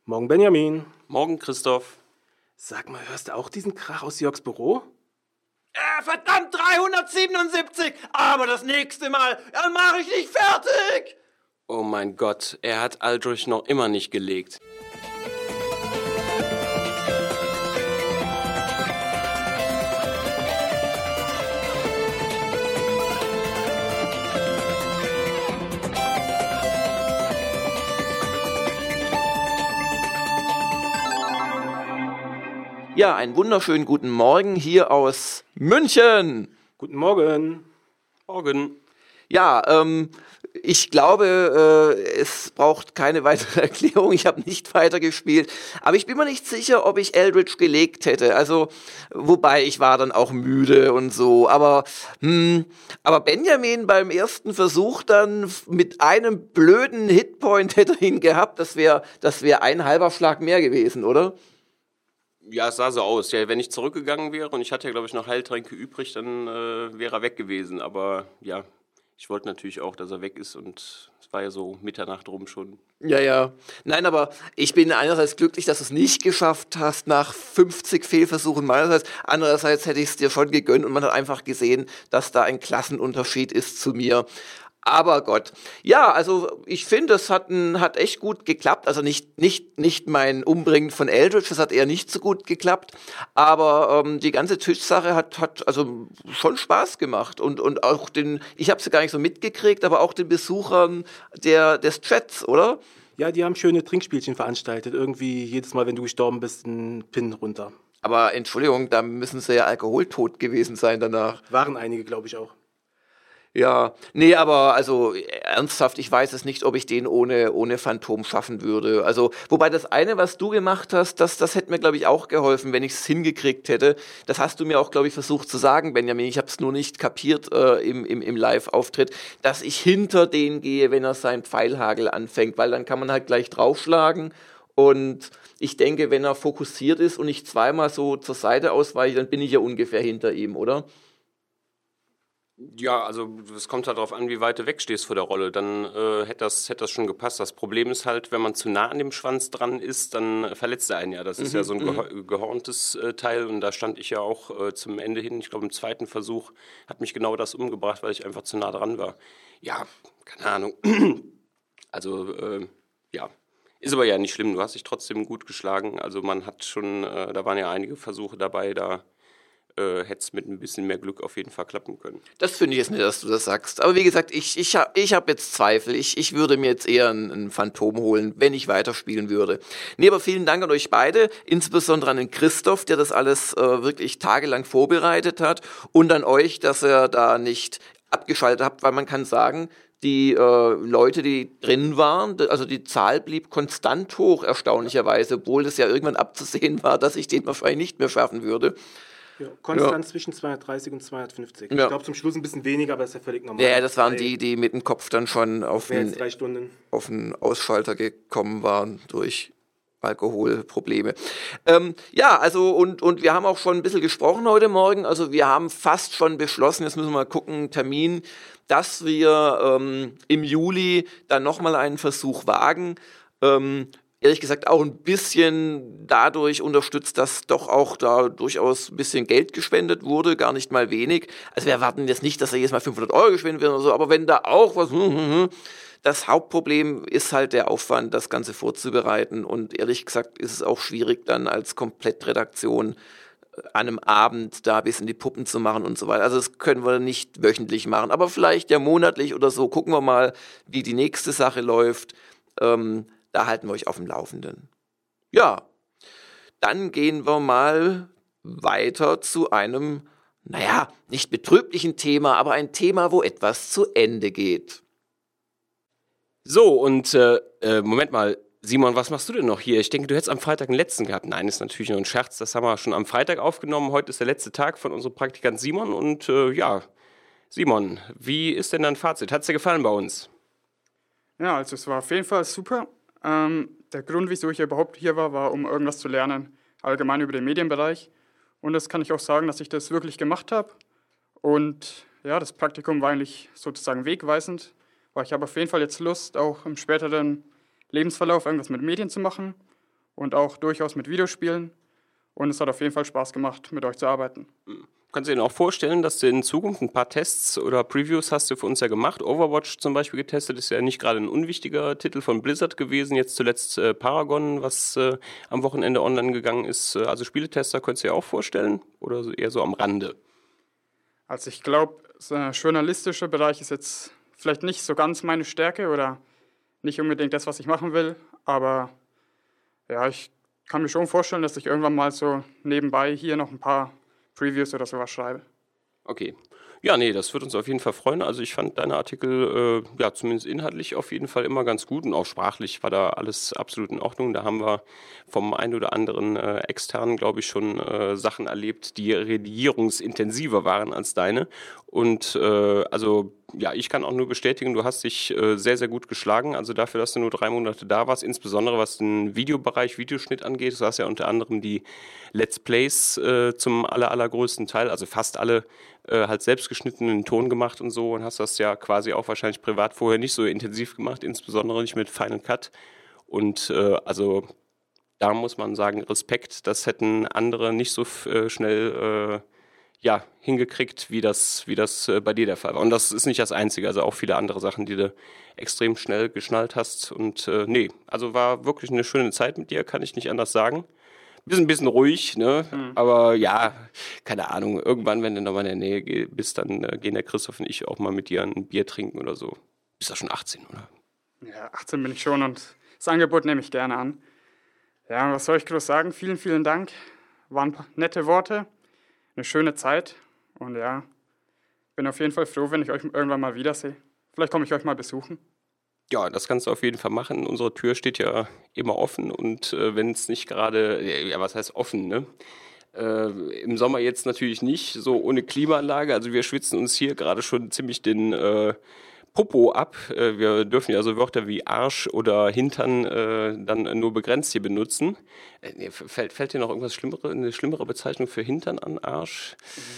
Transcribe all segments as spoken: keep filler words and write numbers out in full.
Morgen, Benjamin. Morgen, Christoph. Sag mal, hörst du auch diesen Krach aus Jörgs Büro? Äh, verdammt, dreihundertsiebenundsiebzig! Aber das nächste Mal, dann mache ich dich fertig! Oh mein Gott, er hat Aldrich noch immer nicht gelegt. Ja, einen wunderschönen guten Morgen hier aus München. Guten Morgen. Morgen. Ja, ähm, ich glaube, äh, es braucht keine weitere Erklärung. Ich habe nicht weitergespielt. Aber ich bin mir nicht sicher, ob ich Eldritch gelegt hätte. Also, wobei ich war dann auch müde und so. Aber, hm, aber Benjamin beim ersten Versuch dann mit einem blöden Hitpoint hätte ihn gehabt. Das wäre, das wäre ein halber Schlag mehr gewesen, oder? Ja, es sah so aus. Ja, wenn ich zurückgegangen wäre und ich hatte ja, glaube ich, noch Heiltränke übrig, dann äh, wäre er weg gewesen. Aber ja, ich wollte natürlich auch, dass er weg ist und es war ja so Mitternacht rum schon. Ja, ja. Nein, aber ich bin einerseits glücklich, dass du es nicht geschafft hast nach fünfzig Fehlversuchen meinerseits. Andererseits hätte ich es dir schon gegönnt und man hat einfach gesehen, dass da ein Klassenunterschied ist zu mir. Aber Gott. Ja, also ich finde, es hat, ein, hat echt gut geklappt. Also nicht, nicht, nicht mein Umbringen von Eldritch, das hat eher nicht so gut geklappt. Aber ähm, die ganze Tischsache hat, hat also schon Spaß gemacht. Und, und auch den, ich habe es gar nicht so mitgekriegt, aber auch den Besuchern der, des Chats, oder? Ja, die haben schöne Trinkspielchen veranstaltet. Irgendwie jedes Mal, wenn du gestorben bist, ein Pin runter. Aber Entschuldigung, da müssen sie ja alkoholtot gewesen sein danach. Waren einige, glaube ich auch. Ja, nee, aber also ernsthaft, ich weiß es nicht, ob ich den ohne, ohne Phantom schaffen würde. Also, wobei das eine, was du gemacht hast, das, das hätte mir, glaube ich, auch geholfen, wenn ich es hingekriegt hätte. Das hast du mir auch, glaube ich, versucht zu sagen, Benjamin. Ich habe es nur nicht kapiert äh, im, im, im Live-Auftritt, dass ich hinter den gehe, wenn er seinen Pfeilhagel anfängt, weil dann kann man halt gleich draufschlagen. Und ich denke, wenn er fokussiert ist und ich zweimal so zur Seite ausweiche, dann bin ich ja ungefähr hinter ihm, oder? Ja, also es kommt halt darauf an, wie weit du wegstehst vor der Rolle. Dann äh, hätte das, hätte das schon gepasst. Das Problem ist halt, wenn man zu nah an dem Schwanz dran ist, dann verletzt er einen ja. Das ist Mhm, ja so ein mhm. geho- gehorntes äh, Teil und da stand ich ja auch äh, zum Ende hin. Ich glaube, im zweiten Versuch hat mich genau das umgebracht, weil ich einfach zu nah dran war. Ja, keine Ahnung. Also, äh, ja. Ist aber ja nicht schlimm. Du hast dich trotzdem gut geschlagen. Also man hat schon, äh, da waren ja einige Versuche dabei, da Äh, hätte es mit ein bisschen mehr Glück auf jeden Fall klappen können. Das finde ich jetzt nicht, dass du das sagst. Aber wie gesagt, ich, ich habe ich hab jetzt Zweifel. Ich, ich würde mir jetzt eher ein, ein Phantom holen, wenn ich weiterspielen würde. Nee, aber vielen Dank an euch beide, insbesondere an den Christoph, der das alles äh, wirklich tagelang vorbereitet hat und an euch, dass ihr da nicht abgeschaltet habt, weil man kann sagen, die äh, Leute, die drin waren, also die Zahl blieb konstant hoch, erstaunlicherweise, obwohl es ja irgendwann abzusehen war, dass ich den wahrscheinlich nicht mehr schaffen würde. Ja, konstant Ja. zwischen zweihundertdreißig und zweihundertfünfzig. Ja. Ich glaube zum Schluss ein bisschen weniger, aber das ist ja völlig normal. Ja, das waren Weil die, die mit dem Kopf dann schon auf mehr den, als drei Stunden. auf den Ausschalter gekommen waren durch Alkoholprobleme. Ähm, ja, also und, und wir haben auch schon ein bisschen gesprochen heute Morgen. Also wir haben fast schon beschlossen, jetzt müssen wir mal gucken, Termin, dass wir ähm, im Juli dann nochmal einen Versuch wagen. Ähm, ehrlich gesagt auch ein bisschen dadurch unterstützt, dass doch auch da durchaus ein bisschen Geld gespendet wurde, gar nicht mal wenig. Also wir erwarten jetzt nicht, dass da jedes Mal fünfhundert Euro gespendet werden oder so, aber wenn da auch was... Das Hauptproblem ist halt der Aufwand, das Ganze vorzubereiten und ehrlich gesagt ist es auch schwierig, dann als Komplettredaktion an einem Abend da bis in die Puppen zu machen und so weiter. Also das können wir nicht wöchentlich machen, aber vielleicht ja monatlich oder so. Gucken wir mal, wie die nächste Sache läuft. Ähm, da halten wir euch auf dem Laufenden. Ja, dann gehen wir mal weiter zu einem, naja, nicht betrüblichen Thema, aber ein Thema, wo etwas zu Ende geht. So, und äh, äh, Moment mal, Simon, was machst du denn noch hier? Ich denke, du hättest am Freitag einen letzten gehabt. Nein, ist natürlich nur ein Scherz, das haben wir schon am Freitag aufgenommen. Heute ist der letzte Tag von unserem Praktikant Simon und äh, ja, Simon, wie ist denn dein Fazit? Hat's dir gefallen bei uns? Ja, also es war auf jeden Fall super. Ähm, der Grund, wieso ich überhaupt hier war, war, um irgendwas zu lernen, allgemein über den Medienbereich. Und das kann ich auch sagen, dass ich das wirklich gemacht habe. Und ja, das Praktikum war eigentlich sozusagen wegweisend, weil ich habe auf jeden Fall jetzt Lust, auch im späteren Lebensverlauf irgendwas mit Medien zu machen. und auch durchaus mit Videospielen. Und es hat auf jeden Fall Spaß gemacht, mit euch zu arbeiten. Kannst du dir auch vorstellen, dass du in Zukunft ein paar Tests oder Previews hast du für uns ja gemacht? Overwatch zum Beispiel getestet, ist ja nicht gerade ein unwichtiger Titel von Blizzard gewesen. Jetzt zuletzt äh, Paragon, was äh, am Wochenende online gegangen ist. Also Spieletester könntest du dir auch vorstellen oder so eher so am Rande? Also ich glaube, so ein journalistischer Bereich ist jetzt vielleicht nicht so ganz meine Stärke oder nicht unbedingt das, was ich machen will. Aber ja, ich kann mir schon vorstellen, dass ich irgendwann mal so nebenbei hier noch ein paar Previews oder sowas schreibe. Okay. Ja, nee, das wird uns auf jeden Fall freuen. Also ich fand deine Artikel, äh, ja, zumindest inhaltlich auf jeden Fall immer ganz gut und auch sprachlich war da alles absolut in Ordnung. Da haben wir vom einen oder anderen äh, externen, glaube ich, schon äh, Sachen erlebt, die redigierungsintensiver waren als deine. Und äh, also ja, ich kann auch nur bestätigen, du hast dich äh, sehr, sehr gut geschlagen. Also dafür, dass du nur drei Monate da warst, insbesondere was den Videobereich, Videoschnitt angeht. Du hast ja unter anderem die Let's Plays äh, zum aller, allergrößten Teil, also fast alle, äh, halt selbst geschnittenen Ton gemacht und so und hast das ja quasi auch wahrscheinlich privat vorher nicht so intensiv gemacht, insbesondere nicht mit Final Cut. Und äh, also da muss man sagen, Respekt, das hätten andere nicht so äh, schnell äh, ja, hingekriegt, wie das, wie das äh, bei dir der Fall war. Und das ist nicht das Einzige, also auch viele andere Sachen, die du extrem schnell geschnallt hast. Und äh, nee, also war wirklich eine schöne Zeit mit dir, kann ich nicht anders sagen. Bist ein bisschen ruhig, ne? Mhm. Aber ja, keine Ahnung, irgendwann, wenn du nochmal in der Nähe bist, dann äh, gehen der Christoph und ich auch mal mit dir ein Bier trinken oder so. Bist du schon achtzehn, oder? Ja, achtzehn bin ich schon und das Angebot nehme ich gerne an. Ja, was soll ich groß sagen? Vielen, vielen Dank. Waren nette Worte. Eine schöne Zeit und ja, bin auf jeden Fall froh, wenn ich euch irgendwann mal wiedersehe. Vielleicht komme ich euch mal besuchen. Ja, das kannst du auf jeden Fall machen. Unsere Tür steht ja immer offen und äh, wenn es nicht gerade, ja, was heißt offen, ne? Äh, im Sommer jetzt natürlich nicht, so ohne Klimaanlage. Also wir schwitzen uns hier gerade schon ziemlich den äh, Popo ab. Äh, wir dürfen ja so Wörter wie Arsch oder Hintern äh, dann nur begrenzt hier benutzen. Äh, nee, fällt, fällt dir noch irgendwas Schlimmere, eine schlimmere Bezeichnung für Hintern an, Arsch?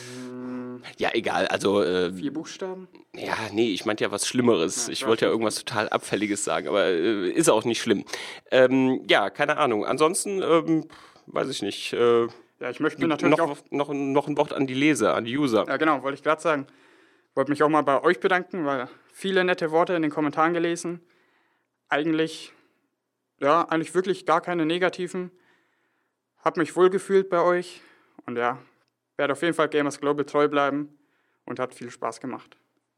Mm. Ja, egal. Also äh, vier Buchstaben? Ja, nee, ich meinte ja was Schlimmeres. Ja, ich wollte ja irgendwas total Abfälliges sagen, aber äh, ist auch nicht schlimm. Ähm, ja, keine Ahnung. Ansonsten, ähm, weiß ich nicht. Äh, ja, ich möchte mir natürlich noch, auch... Noch, noch ein Wort an die Leser, an die User. Ja, genau, wollte ich gerade sagen. Wollte mich auch mal bei euch bedanken, weil viele nette Worte in den Kommentaren gelesen. Eigentlich, ja, eigentlich wirklich gar keine negativen. Hab mich wohlgefühlt bei euch und ja, werde auf jeden Fall Gamers Global treu bleiben und hat viel Spaß gemacht.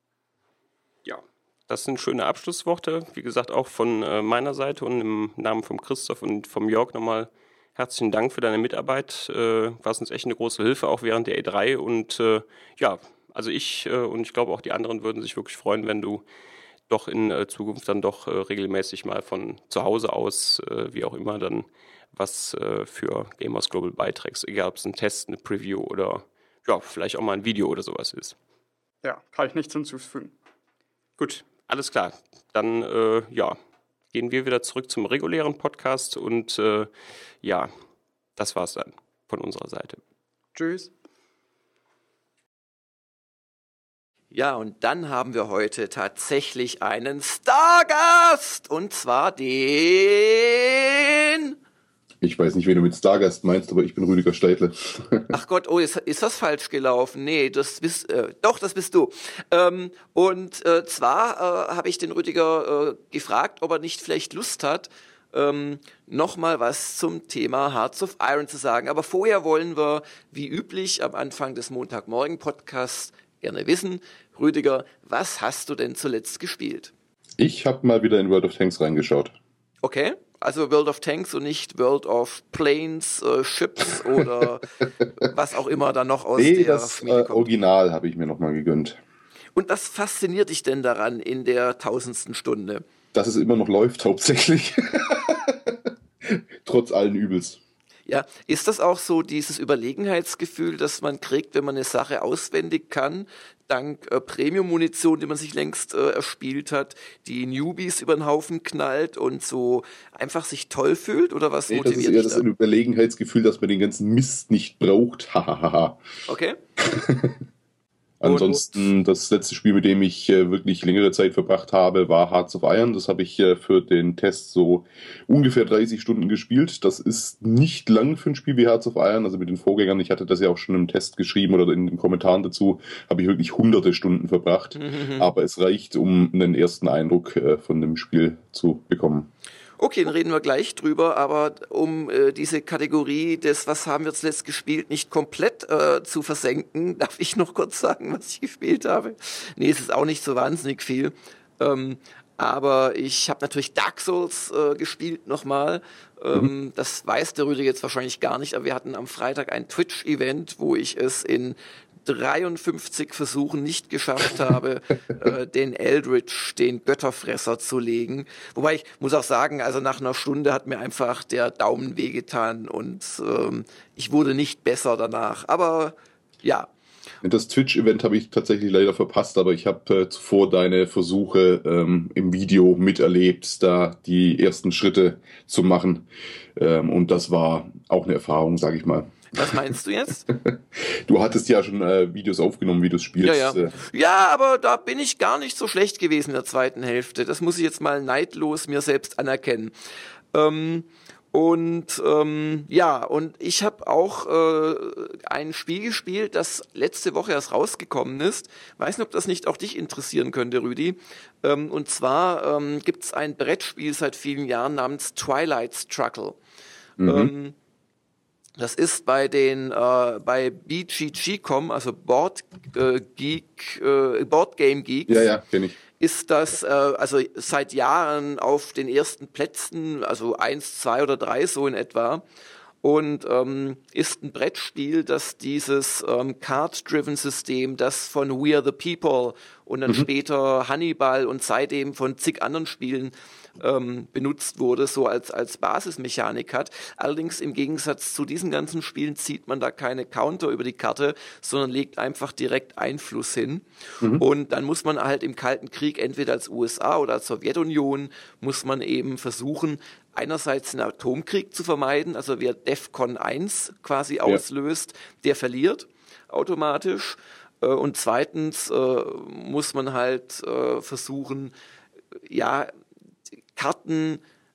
Ja, das sind schöne Abschlussworte. Wie gesagt, auch von äh, meiner Seite und im Namen von Christoph und vom Jörg nochmal herzlichen Dank für deine Mitarbeit. Äh, warst uns echt eine große Hilfe, auch während der E drei und äh, ja, also ich äh, und ich glaube auch die anderen würden sich wirklich freuen, wenn du doch in äh, Zukunft dann doch äh, regelmäßig mal von zu Hause aus, äh, wie auch immer, dann was äh, für Gamers Global beiträgst. Egal, ob es ein Test, eine Preview oder ja, vielleicht auch mal ein Video oder sowas ist. Ja, kann ich nichts hinzufügen. Gut, alles klar. Dann äh, ja, gehen wir wieder zurück zum regulären Podcast und äh, ja, das war's dann von unserer Seite. Tschüss. Ja, und dann haben wir heute tatsächlich einen Stargast. Und zwar den... Ich weiß nicht, wen du mit Stargast meinst, aber ich bin Rüdiger Steidle. Ach Gott, oh, ist, ist das falsch gelaufen? Nee, das bist, äh, doch, das bist du. Ähm, und äh, zwar äh, habe ich den Rüdiger äh, gefragt, ob er nicht vielleicht Lust hat, ähm, nochmal was zum Thema Hearts of Iron zu sagen. Aber vorher wollen wir, wie üblich, am Anfang des Montagmorgen-Podcasts gerne wissen, Rüdiger, was hast du denn zuletzt gespielt? Ich habe mal wieder in World of Tanks reingeschaut. Okay, also World of Tanks und nicht World of Planes, äh, Ships oder was auch immer da noch aus nee, der das Familie äh, kommt. Original habe ich mir nochmal gegönnt. Und was fasziniert dich denn daran in der tausendsten Stunde? Dass es immer noch läuft, hauptsächlich. Trotz allen Übels. Ja, ist das auch so dieses Überlegenheitsgefühl, das man kriegt, wenn man eine Sache auswendig kann, dank äh, Premium-Munition, die man sich längst äh, erspielt hat, die Newbies über den Haufen knallt und so einfach sich toll fühlt? Oder was nee, motiviert das ist eher dich das da? Überlegenheitsgefühl, dass man den ganzen Mist nicht braucht. Hahaha. Okay. Ansonsten, das letzte Spiel, mit dem ich äh, wirklich längere Zeit verbracht habe, war Hearts of Iron. Das habe ich äh, für den Test so ungefähr dreißig Stunden gespielt. Das ist nicht lang für ein Spiel wie Hearts of Iron, also mit den Vorgängern. Ich hatte das ja auch schon im Test geschrieben oder in den Kommentaren dazu, habe ich wirklich hunderte Stunden verbracht. Mhm. Aber es reicht, um einen ersten Eindruck äh, von dem Spiel zu bekommen. Okay, dann reden wir gleich drüber, aber um äh, diese Kategorie des Was haben wir zuletzt gespielt nicht komplett äh, zu versenken, darf ich noch kurz sagen, was ich gespielt habe. Nee, es ist auch nicht so wahnsinnig viel, ähm, aber ich habe natürlich Dark Souls äh, gespielt nochmal. Ähm, mhm. Das weiß der Rüdiger jetzt wahrscheinlich gar nicht, aber wir hatten am Freitag ein Twitch-Event, wo ich es in dreiundfünfzig Versuchen nicht geschafft habe, äh, den Eldritch, den Götterfresser zu legen. Wobei ich muss auch sagen, also nach einer Stunde hat mir einfach der Daumen wehgetan und ähm, ich wurde nicht besser danach. Aber ja. Das Twitch-Event habe ich tatsächlich leider verpasst, aber ich habe äh, zuvor deine Versuche ähm, im Video miterlebt, da die ersten Schritte zu machen. Ähm, und das war auch eine Erfahrung, sage ich mal. Was meinst du jetzt? Du hattest ja schon äh, Videos aufgenommen, wie du es spielst. Ja, ja. ja, aber da bin ich gar nicht so schlecht gewesen in der zweiten Hälfte. Das muss ich jetzt mal neidlos mir selbst anerkennen. Ähm, und ähm, ja, und ich habe auch äh, ein Spiel gespielt, das letzte Woche erst rausgekommen ist. Weiß nicht, ob das nicht auch dich interessieren könnte, Rüdi. Ähm, und zwar ähm, gibt es ein Brettspiel seit vielen Jahren namens Twilight Struggle. Mhm. Ähm, Das ist bei den äh, bei B G G Punkt com, also Board äh, Geek, äh, Board Game Geeks. Ja, ja, kenn ich. Ist das äh, also seit Jahren auf den ersten Plätzen, also eins, zwei oder drei so in etwa. Und ähm, ist ein Brettspiel, das dieses ähm, Card-Driven-System, das von We Are the People und dann mhm. später Hannibal und seitdem von zig anderen Spielen ähm, benutzt wurde, so als, als Basismechanik hat. Allerdings im Gegensatz zu diesen ganzen Spielen zieht man da keine Counter über die Karte, sondern legt einfach direkt Einfluss hin. Mhm. Und dann muss man halt im Kalten Krieg entweder als U S A oder als Sowjetunion muss man eben versuchen, einerseits einen Atomkrieg zu vermeiden, also wer DEFCON eins quasi ja. auslöst, der verliert automatisch. Und zweitens äh, muss man halt äh, versuchen, ja, Karten,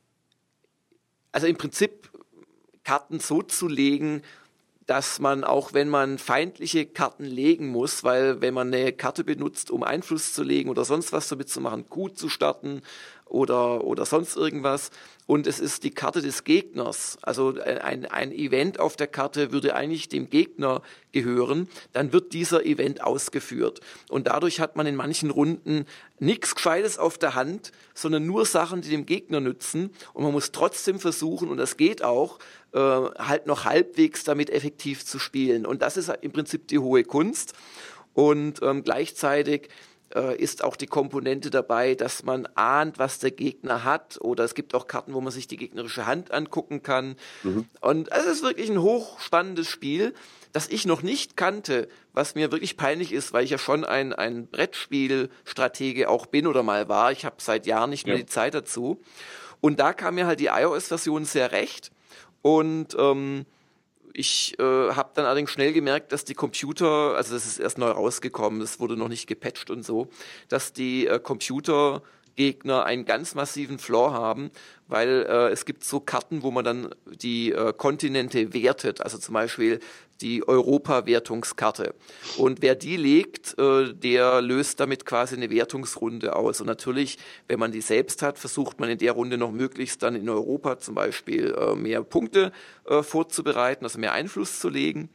also im Prinzip Karten so zu legen, dass man auch, wenn man feindliche Karten legen muss, weil wenn man eine Karte benutzt, um Einfluss zu legen oder sonst was damit zu machen, gut zu starten oder, oder sonst irgendwas, und es ist die Karte des Gegners, also ein, ein Event auf der Karte würde eigentlich dem Gegner gehören, dann wird dieser Event ausgeführt. Und dadurch hat man in manchen Runden nichts Gescheites auf der Hand, sondern nur Sachen, die dem Gegner nützen. Und man muss trotzdem versuchen, und das geht auch, äh, halt noch halbwegs damit effektiv zu spielen. Und das ist im Prinzip die hohe Kunst. Und ähm, gleichzeitig ist auch die Komponente dabei, dass man ahnt, was der Gegner hat, oder es gibt auch Karten, wo man sich die gegnerische Hand angucken kann. Mhm. Und es ist wirklich ein hochspannendes Spiel, das ich noch nicht kannte, was mir wirklich peinlich ist, weil ich ja schon ein, ein Brettspielstratege auch bin oder mal war. Ich habe seit Jahren nicht mehr ja. die Zeit dazu. Und da kam mir halt die iOS-Version sehr recht. Und ähm, Ich äh, habe dann allerdings schnell gemerkt, dass die Computer, also das ist erst neu rausgekommen, das wurde noch nicht gepatcht und so, dass die äh, Computergegner einen ganz massiven Flaw haben, weil äh, es gibt so Karten, wo man dann die äh, Kontinente wertet, also zum Beispiel die Europa-Wertungskarte. Und wer die legt, äh, der löst damit quasi eine Wertungsrunde aus. Und natürlich, wenn man die selbst hat, versucht man in der Runde noch möglichst dann in Europa zum Beispiel äh, mehr Punkte äh, vorzubereiten, also mehr Einfluss zu legen.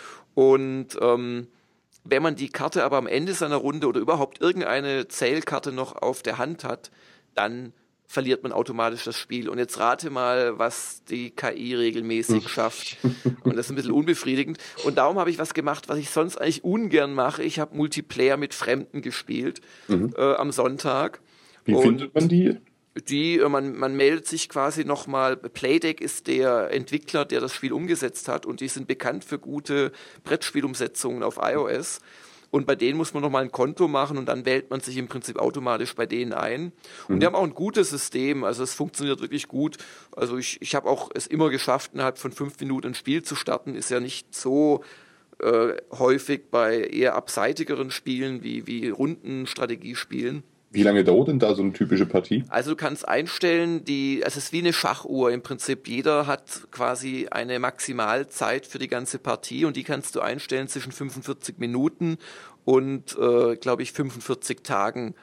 Und ähm, wenn man die Karte aber am Ende seiner Runde oder überhaupt irgendeine Zählkarte noch auf der Hand hat, dann verliert man automatisch das Spiel. Und jetzt rate mal, was die K I regelmäßig schafft. Und das ist ein bisschen unbefriedigend. Und darum habe ich was gemacht, was ich sonst eigentlich ungern mache. Ich habe Multiplayer mit Fremden gespielt mhm. äh, am Sonntag. Wie Und findet man die? Die, man, man meldet sich quasi nochmal, Playdeck ist der Entwickler, der das Spiel umgesetzt hat, und die sind bekannt für gute Brettspielumsetzungen auf iOS. Und bei denen muss man nochmal ein Konto machen und dann wählt man sich im Prinzip automatisch bei denen ein. Und mhm. die haben auch ein gutes System, also es funktioniert wirklich gut. Also ich, ich habe auch es immer geschafft, innerhalb von fünf Minuten ein Spiel zu starten. Ist ja nicht so äh, häufig bei eher abseitigeren Spielen wie, wie Rundenstrategiespielen. Wie lange dauert denn da so eine typische Partie? Also du kannst einstellen, die, also es ist wie eine Schachuhr im Prinzip. Jeder hat quasi eine Maximalzeit für die ganze Partie und die kannst du einstellen zwischen fünfundvierzig Minuten und, äh, glaube ich, fünfundvierzig Tagen.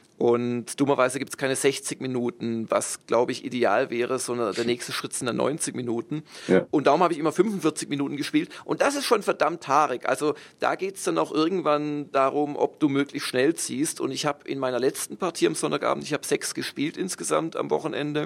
Und dummerweise gibt es keine sechzig Minuten, was, glaube ich, ideal wäre, sondern der nächste Schritt sind dann neunzig Minuten. Ja. Und darum habe ich immer fünfundvierzig Minuten gespielt. Und das ist schon verdammt haarig. Also da geht es dann auch irgendwann darum, ob du möglichst schnell ziehst. Und ich habe in meiner letzten Partie am Sonntagabend, ich habe sechs gespielt insgesamt am Wochenende.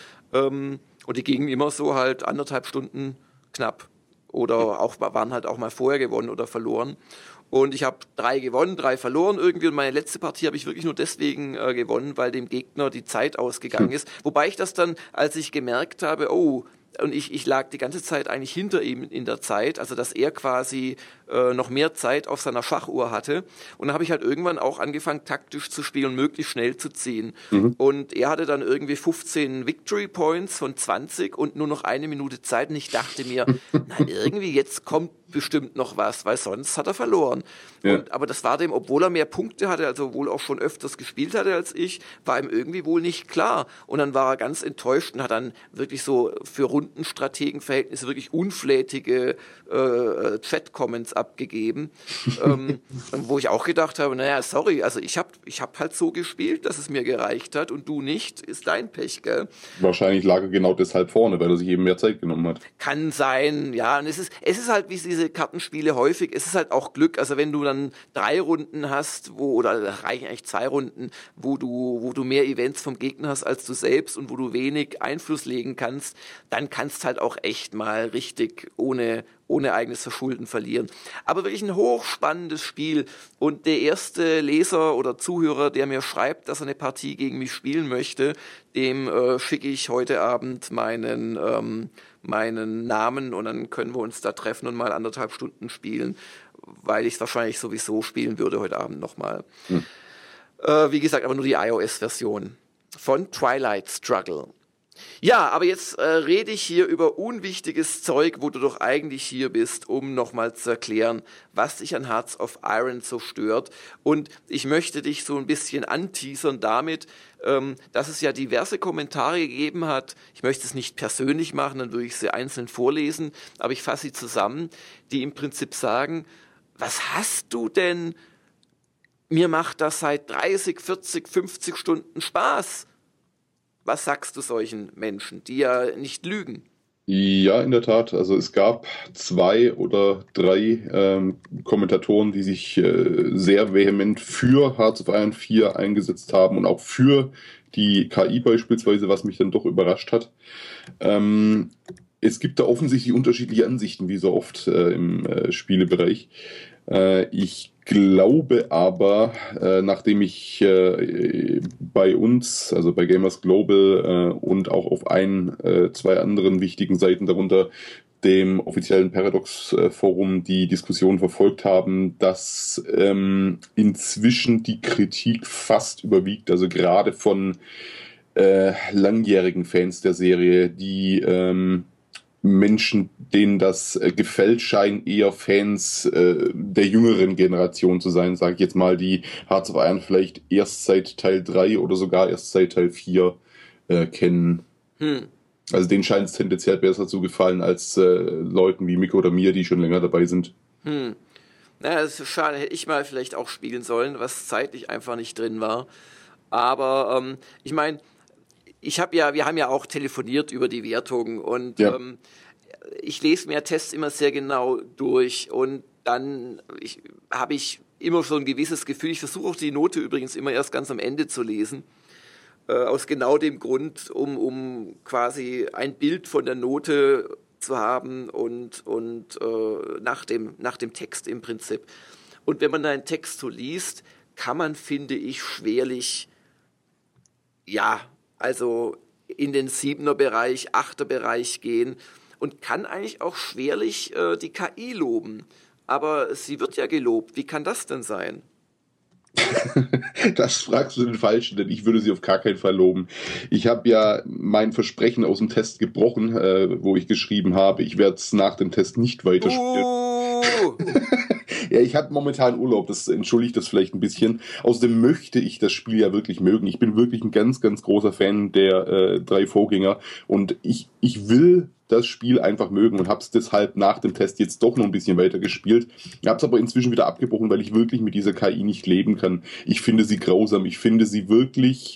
Ähm, und die gingen immer so halt anderthalb Stunden knapp. Oder auch waren halt auch mal vorher gewonnen oder verloren. Und ich habe drei gewonnen, drei verloren irgendwie. Und meine letzte Partie habe ich wirklich nur deswegen äh, gewonnen, weil dem Gegner die Zeit ausgegangen ist. Wobei ich das dann, als ich gemerkt habe, oh, und ich, ich lag die ganze Zeit eigentlich hinter ihm in der Zeit, also dass er quasi äh, noch mehr Zeit auf seiner Schachuhr hatte. Und dann habe ich halt irgendwann auch angefangen, taktisch zu spielen, möglichst schnell zu ziehen. Mhm. Und er hatte dann irgendwie fünfzehn Victory Points von zwanzig und nur noch eine Minute Zeit. Und ich dachte mir, na irgendwie jetzt kommt bestimmt noch was, weil sonst hat er verloren. Ja. Und, aber das war dem, obwohl er mehr Punkte hatte, also wohl auch schon öfters gespielt hatte als ich, war ihm irgendwie wohl nicht klar. Und dann war er ganz enttäuscht und hat dann wirklich so für Rundenstrategenverhältnisse wirklich unflätige äh, Chat-Comments abgegeben, ähm, wo ich auch gedacht habe, naja, sorry, also ich habe ich hab halt so gespielt, dass es mir gereicht hat und du nicht, ist dein Pech, gell? Wahrscheinlich lag er genau deshalb vorne, weil er sich eben mehr Zeit genommen hat. Kann sein, ja, und es ist, es ist halt, wie diese Kartenspiele häufig, es ist halt auch Glück, also wenn du dann drei Runden hast, wo, oder reichen eigentlich zwei Runden, wo du, wo du mehr Events vom Gegner hast als du selbst und wo du wenig Einfluss legen kannst, dann kannst halt auch echt mal richtig ohne, ohne eigenes Verschulden verlieren. Aber wirklich ein hochspannendes Spiel und der erste Leser oder Zuhörer, der mir schreibt, dass er eine Partie gegen mich spielen möchte, dem äh, schicke ich heute Abend meinen, ähm, meinen Namen und dann können wir uns da treffen und mal anderthalb Stunden spielen, weil ich es wahrscheinlich sowieso spielen würde heute Abend nochmal. Hm. Äh, wie gesagt, aber nur die iOS-Version von Twilight Struggle. Ja, aber jetzt äh, rede ich hier über unwichtiges Zeug, wo du doch eigentlich hier bist, um nochmal zu erklären, was dich an Hearts of Iron so stört. Und ich möchte dich so ein bisschen anteasern damit, ähm, dass es ja diverse Kommentare gegeben hat. Ich möchte es nicht persönlich machen, dann würde ich sie einzeln vorlesen, aber ich fasse sie zusammen, die im Prinzip sagen, was hast du denn? Mir macht das seit dreißig, vierzig, fünfzig Stunden Spaß. Was sagst du solchen Menschen, die ja nicht lügen? Ja, in der Tat. Also es gab zwei oder drei ähm, Kommentatoren, die sich äh, sehr vehement für Hearts of Iron vier eingesetzt haben und auch für die K I beispielsweise, was mich dann doch überrascht hat. Ähm, es gibt da offensichtlich unterschiedliche Ansichten, wie so oft äh, im äh, Spielebereich. Äh, ich glaube aber, äh, nachdem ich äh, bei uns, also bei Gamers Global äh, und auch auf ein, äh, zwei anderen wichtigen Seiten, darunter dem offiziellen Paradox-Forum, die Diskussion verfolgt haben, dass ähm, inzwischen die Kritik fast überwiegt, also gerade von äh, langjährigen Fans der Serie, die ähm, Menschen, denen das äh, gefällt, scheinen eher Fans äh, der jüngeren Generation zu sein, sage ich jetzt mal, die Hearts of Iron vielleicht erst seit Teil drei oder sogar erst seit Teil vier äh, kennen. Hm. Also denen scheint es tendenziell besser zu gefallen als äh, Leuten wie Mick oder mir, die schon länger dabei sind. Hm. Naja, das ist schade, hätte ich mal vielleicht auch spielen sollen, was zeitlich einfach nicht drin war. Aber ähm, ich meine, Ich habe ja, wir haben ja auch telefoniert über die Wertung und ja. ähm, ich lese mir Tests immer sehr genau durch und dann habe ich immer so ein gewisses Gefühl. Ich versuche auch die Note übrigens immer erst ganz am Ende zu lesen, äh, aus genau dem Grund, um, um quasi ein Bild von der Note zu haben und, und äh, nach dem, nach dem Text im Prinzip. Und wenn man da einen Text so liest, kann man, finde ich, schwerlich, ja, also in den Siebener-Bereich, Achter-Bereich gehen und kann eigentlich auch schwerlich äh, die K I loben. Aber sie wird ja gelobt. Wie kann das denn sein? Das fragst du den Falschen, denn ich würde sie auf gar keinen Fall loben. Ich habe ja mein Versprechen aus dem Test gebrochen, äh, wo ich geschrieben habe, ich werde es nach dem Test nicht weiterspielen. Oh, du? Ja, ich habe momentan Urlaub, das entschuldigt das vielleicht ein bisschen. Außerdem möchte ich das Spiel ja wirklich mögen. Ich bin wirklich ein ganz, ganz großer Fan der äh, drei Vorgänger und ich, ich will das Spiel einfach mögen und habe es deshalb nach dem Test jetzt doch noch ein bisschen weiter gespielt. Ich habe es aber inzwischen wieder abgebrochen, weil ich wirklich mit dieser K I nicht leben kann. Ich finde sie grausam, ich finde sie wirklich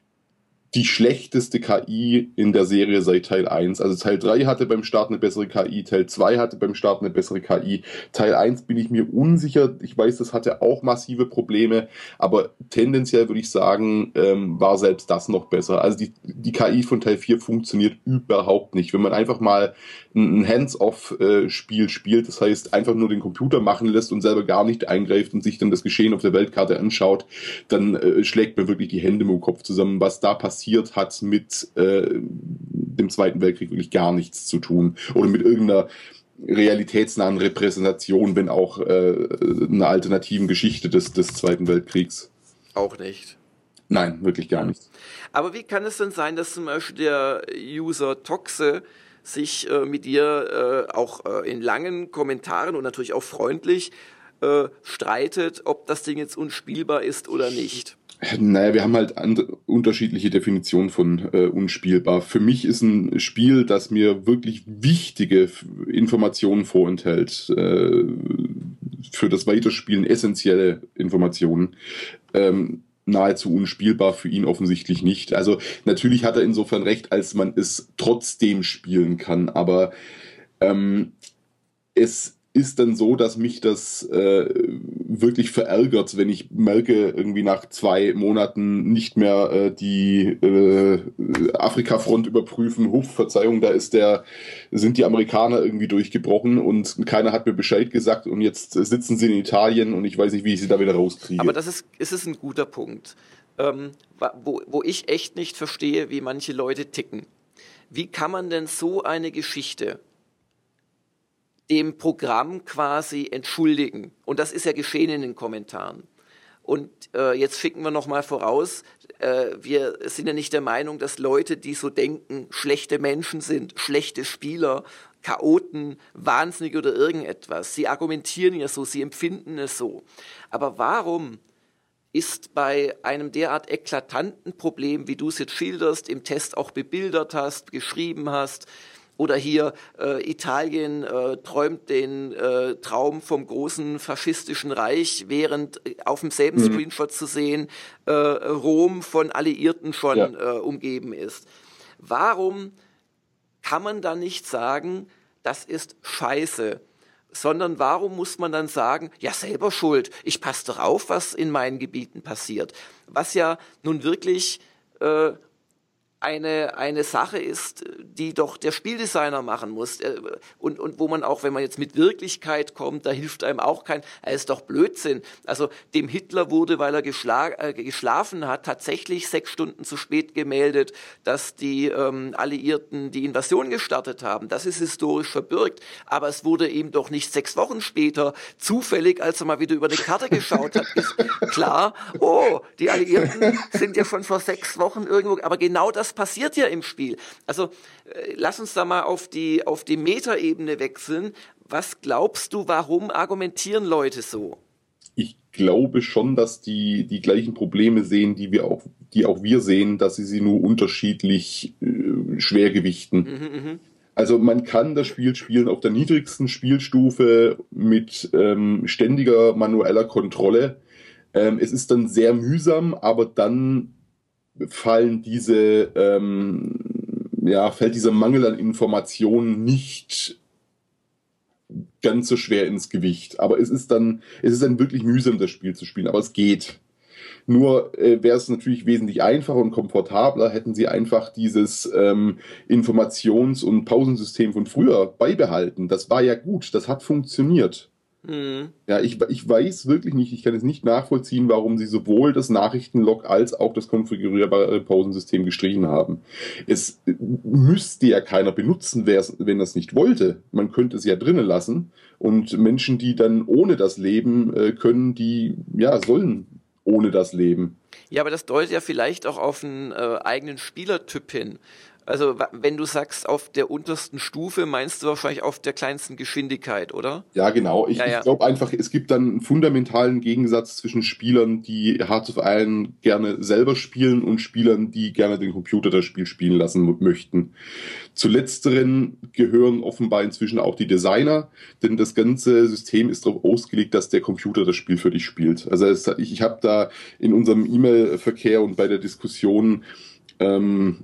die schlechteste K I in der Serie seit Teil eins. Also Teil drei hatte beim Start eine bessere K I, Teil zwei hatte beim Start eine bessere K I. Teil eins bin ich mir unsicher. Ich weiß, das hatte auch massive Probleme, aber tendenziell würde ich sagen, ähm, war selbst das noch besser. Also die, die K I von Teil vier funktioniert überhaupt nicht. Wenn man einfach mal ein Hands-off-Spiel spielt, das heißt einfach nur den Computer machen lässt und selber gar nicht eingreift und sich dann das Geschehen auf der Weltkarte anschaut, dann äh, schlägt mir wirklich die Hände im Kopf zusammen. Was da passiert hat mit äh, dem Zweiten Weltkrieg wirklich gar nichts zu tun oder mit irgendeiner realitätsnahen Repräsentation, wenn auch äh, einer alternativen Geschichte des, des Zweiten Weltkriegs. Auch nicht. Nein, wirklich gar nichts. Aber wie kann es denn sein, dass zum Beispiel der User Toxe sich äh, mit dir äh, auch äh, in langen Kommentaren und natürlich auch freundlich äh, streitet, ob das Ding jetzt unspielbar ist oder nicht? Naja, wir haben halt andere, unterschiedliche Definitionen von äh, unspielbar. Für mich ist ein Spiel, das mir wirklich wichtige Informationen vorenthält, äh, für das Weiterspielen essentielle Informationen, ähm, nahezu unspielbar, für ihn offensichtlich nicht. Also natürlich hat er insofern recht, als man es trotzdem spielen kann, aber ähm, es ist dann so, dass mich das äh, wirklich verärgert, wenn ich merke, irgendwie nach zwei Monaten nicht mehr äh, die äh, Afrika-Front überprüfen. Huff, Verzeihung, da ist der, sind die Amerikaner irgendwie durchgebrochen und keiner hat mir Bescheid gesagt und jetzt sitzen sie in Italien und ich weiß nicht, wie ich sie da wieder rauskriege. Aber das ist, ist es ein guter Punkt, ähm, wo, wo ich echt nicht verstehe, wie manche Leute ticken. Wie kann man denn so eine Geschichte dem Programm quasi entschuldigen? Und das ist ja geschehen in den Kommentaren. Und äh, jetzt schicken wir nochmal voraus, äh, wir sind ja nicht der Meinung, dass Leute, die so denken, schlechte Menschen sind, schlechte Spieler, Chaoten, wahnsinnig oder irgendetwas. Sie argumentieren ja so, sie empfinden es so. Aber warum ist bei einem derart eklatanten Problem, wie du es jetzt schilderst, im Test auch bebildert hast, geschrieben hast, oder hier äh, Italien äh, träumt den äh, Traum vom großen faschistischen Reich, während äh, auf demselben mhm. Screenshot zu sehen, äh, Rom von Alliierten schon ja. äh, umgeben ist. Warum kann man da nicht sagen, das ist scheiße, sondern warum muss man dann sagen, ja selber schuld, ich passe doch auf, was in meinen Gebieten passiert. Was ja nun wirklich äh, eine eine Sache ist, die doch der Spieldesigner machen muss und und wo man auch, wenn man jetzt mit Wirklichkeit kommt, da hilft einem auch kein, es ist doch Blödsinn. Also dem Hitler wurde, weil er geschla- äh, geschlafen hat, tatsächlich sechs Stunden zu spät gemeldet, dass die ähm, Alliierten die Invasion gestartet haben. Das ist historisch verbürgt, aber es wurde ihm doch nicht sechs Wochen später zufällig, als er mal wieder über eine Karte geschaut hat, ist klar, oh, die Alliierten sind ja schon vor sechs Wochen irgendwo, aber genau das passiert ja im Spiel. Also äh, lass uns da mal auf die, auf die Metaebene wechseln. Was glaubst du, warum argumentieren Leute so? Ich glaube schon, dass die die gleichen Probleme sehen, die wir auch, die auch wir sehen, dass sie sie nur unterschiedlich äh, schwer gewichten. Mhm, also man kann das Spiel spielen auf der niedrigsten Spielstufe mit ähm, ständiger manueller Kontrolle. Ähm, es ist dann sehr mühsam, aber dann fallen diese, ähm, ja, fällt dieser Mangel an Informationen nicht ganz so schwer ins Gewicht. Aber es ist dann, es ist dann wirklich mühsam, das Spiel zu spielen, aber es geht. Nur äh, wäre es natürlich wesentlich einfacher und komfortabler, hätten sie einfach dieses ähm, Informations- und Pausensystem von früher beibehalten. Das war ja gut, das hat funktioniert. Mhm. Ja, ich, ich weiß wirklich nicht, ich kann es nicht nachvollziehen, warum sie sowohl das Nachrichtenlog als auch das konfigurierbare Pausensystem gestrichen haben. Es müsste ja keiner benutzen, wenn er es nicht wollte. Man könnte es ja drinnen lassen und Menschen, die dann ohne das leben äh, können, die ja sollen ohne das leben. Ja, aber das deutet ja vielleicht auch auf einen äh, eigenen Spielertyp hin. Also wenn du sagst auf der untersten Stufe, meinst du wahrscheinlich auf der kleinsten Geschwindigkeit, oder? Ja, genau. Ich, Ja, ja. ich glaube einfach, es gibt dann einen fundamentalen Gegensatz zwischen Spielern, die Hearts of Iron gerne selber spielen und Spielern, die gerne den Computer das Spiel spielen lassen möchten. Zu letzteren gehören offenbar inzwischen auch die Designer, denn das ganze System ist darauf ausgelegt, dass der Computer das Spiel für dich spielt. Also es, ich, ich habe da in unserem E-Mail-Verkehr und bei der Diskussion ähm,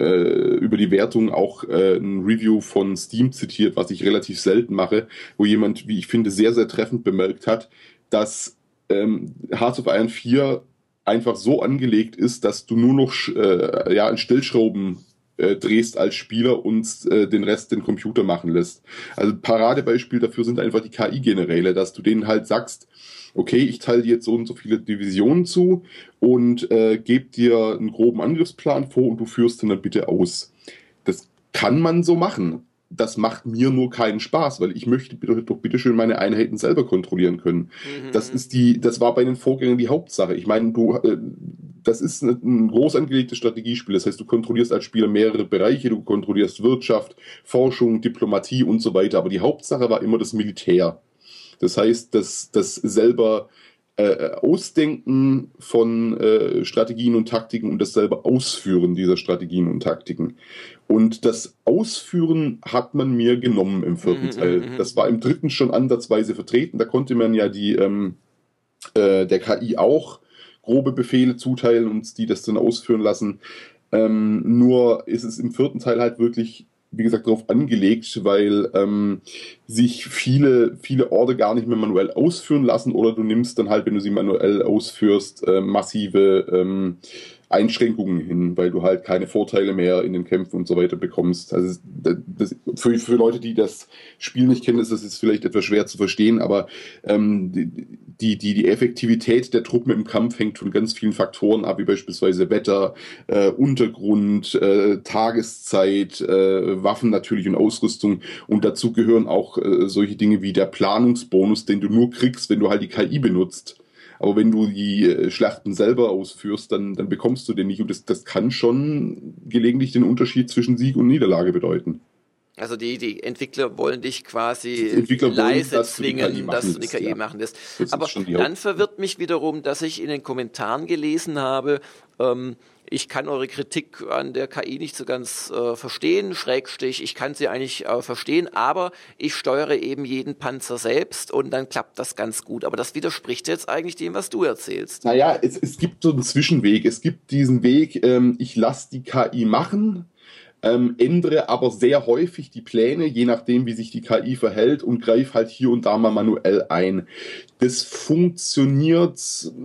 über die Wertung auch äh, ein Review von Steam zitiert, was ich relativ selten mache, wo jemand, wie ich finde, sehr, sehr treffend bemerkt hat, dass ähm, Hearts of Iron vier einfach so angelegt ist, dass du nur noch äh, ja, in Stellschrauben äh, drehst als Spieler und äh, den Rest den Computer machen lässt. Also Paradebeispiel dafür sind einfach die K I-Generäle, dass du denen halt sagst, okay, ich teile dir jetzt so und so viele Divisionen zu und äh, gebe dir einen groben Angriffsplan vor und du führst den dann bitte aus. Das kann man so machen. Das macht mir nur keinen Spaß, weil ich möchte bitte, doch bitte schön meine Einheiten selber kontrollieren können. Mhm. Das ist die, das war bei den Vorgängern die Hauptsache. Ich meine, du, äh, das ist ein, ein groß angelegtes Strategiespiel. Das heißt, du kontrollierst als Spieler mehrere Bereiche, du kontrollierst Wirtschaft, Forschung, Diplomatie und so weiter. Aber die Hauptsache war immer das Militär. Das heißt, das, das selber äh, Ausdenken von äh, Strategien und Taktiken und das selber Ausführen dieser Strategien und Taktiken. Und das Ausführen hat man mir genommen im vierten Teil. Das war im dritten schon ansatzweise vertreten. Da konnte man ja die ähm, äh, der K I auch grobe Befehle zuteilen und die das dann ausführen lassen. Ähm, nur ist es im vierten Teil halt wirklich, wie gesagt, darauf angelegt, weil ähm, sich viele, viele Orte gar nicht mehr manuell ausführen lassen oder du nimmst dann halt, wenn du sie manuell ausführst, äh, massive ähm, Einschränkungen hin, weil du halt keine Vorteile mehr in den Kämpfen und so weiter bekommst. Also das, das, für, für Leute, die das Spiel nicht kennen, ist das jetzt vielleicht etwas schwer zu verstehen, aber ähm, die, die, die Effektivität der Truppen im Kampf hängt von ganz vielen Faktoren ab, wie beispielsweise Wetter, äh, Untergrund, äh, Tageszeit, äh, Waffen natürlich und Ausrüstung, und dazu gehören auch äh, solche Dinge wie der Planungsbonus, den du nur kriegst, wenn du halt die K I benutzt. Aber wenn du die äh, Schlachten selber ausführst, dann, dann bekommst du den nicht. Und das, das kann schon gelegentlich den Unterschied zwischen Sieg und Niederlage bedeuten. Also die, die Entwickler wollen dich quasi Entwickler leise wollen, dass zwingen, du dass du die lässt, K I ja. machen lässt. Das Aber dann verwirrt mich wiederum, dass ich in den Kommentaren gelesen habe, ähm, ich kann eure Kritik an der K I nicht so ganz äh, verstehen, Schrägstrich, ich kann sie eigentlich äh, verstehen, aber ich steuere eben jeden Panzer selbst und dann klappt das ganz gut. Aber das widerspricht jetzt eigentlich dem, was du erzählst. Naja, es, es gibt so einen Zwischenweg. Es gibt diesen Weg, ähm, ich lasse die K I machen, ähm, ändere aber sehr häufig die Pläne, je nachdem, wie sich die K I verhält, und greife halt hier und da mal manuell ein. Das funktioniert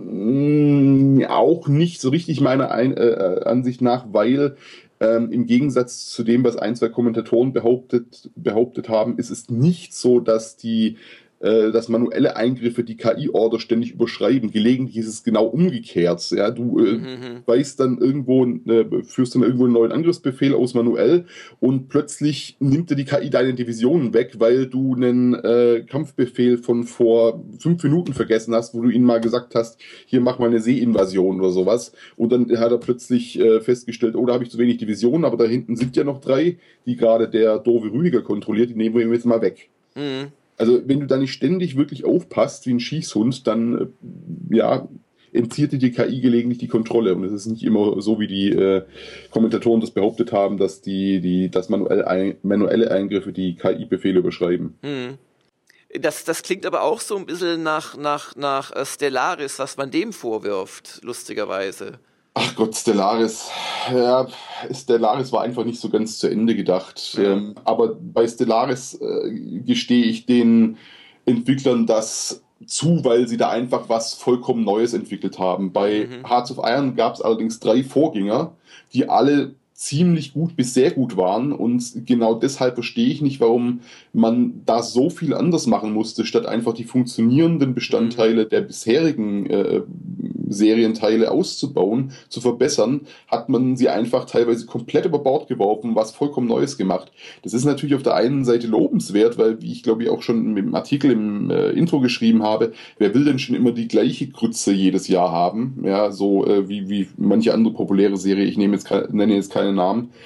mh, auch nicht so richtig meiner ein, äh, Ansicht nach, weil ähm, im Gegensatz zu dem, was ein, zwei Kommentatoren behauptet, behauptet haben, ist es nicht so, dass die dass manuelle Eingriffe die K I-Order ständig überschreiben. Gelegentlich ist es genau umgekehrt. Ja, du äh, mhm. weißt dann irgendwo, äh, führst dann irgendwo einen neuen Angriffsbefehl aus manuell und plötzlich nimmt dir die K I deine Divisionen weg, weil du einen äh, Kampfbefehl von vor fünf Minuten vergessen hast, wo du ihnen mal gesagt hast, hier mach mal eine Seeinvasion oder sowas. Und dann hat er plötzlich äh, festgestellt, oh, da habe ich zu wenig Divisionen, aber da hinten sind ja noch drei, die gerade der doofe Rüdiger kontrolliert, die nehmen wir jetzt mal weg. Mhm. Also wenn du da nicht ständig wirklich aufpasst wie ein Schießhund, dann ja, entzieht dir die K I gelegentlich die Kontrolle. Und es ist nicht immer so, wie die äh, Kommentatoren das behauptet haben, dass die, die dass manuell ein, manuelle Eingriffe die K I-Befehle überschreiben. Hm. Das, das klingt aber auch so ein bisschen nach, nach, nach Stellaris, was man dem vorwirft, lustigerweise. Ach Gott, Stellaris. Ja, Stellaris war einfach nicht so ganz zu Ende gedacht. Ja. Ähm, aber bei Stellaris äh, gestehe ich den Entwicklern das zu, weil sie da einfach was vollkommen Neues entwickelt haben. Bei mhm. Hearts of Iron gab es allerdings drei Vorgänger, die alle ziemlich gut bis sehr gut waren, und genau deshalb verstehe ich nicht, warum man da so viel anders machen musste, statt einfach die funktionierenden Bestandteile der bisherigen äh, Serienteile auszubauen, zu verbessern, hat man sie einfach teilweise komplett über Bord geworfen, was vollkommen Neues gemacht. Das ist natürlich auf der einen Seite lobenswert, weil, wie ich glaube ich auch schon im Artikel im äh, Intro geschrieben habe, wer will denn schon immer die gleiche Grütze jedes Jahr haben, ja, so äh, wie, wie manche andere populäre Serie, ich nehme jetzt keine, nenne jetzt keine Namen.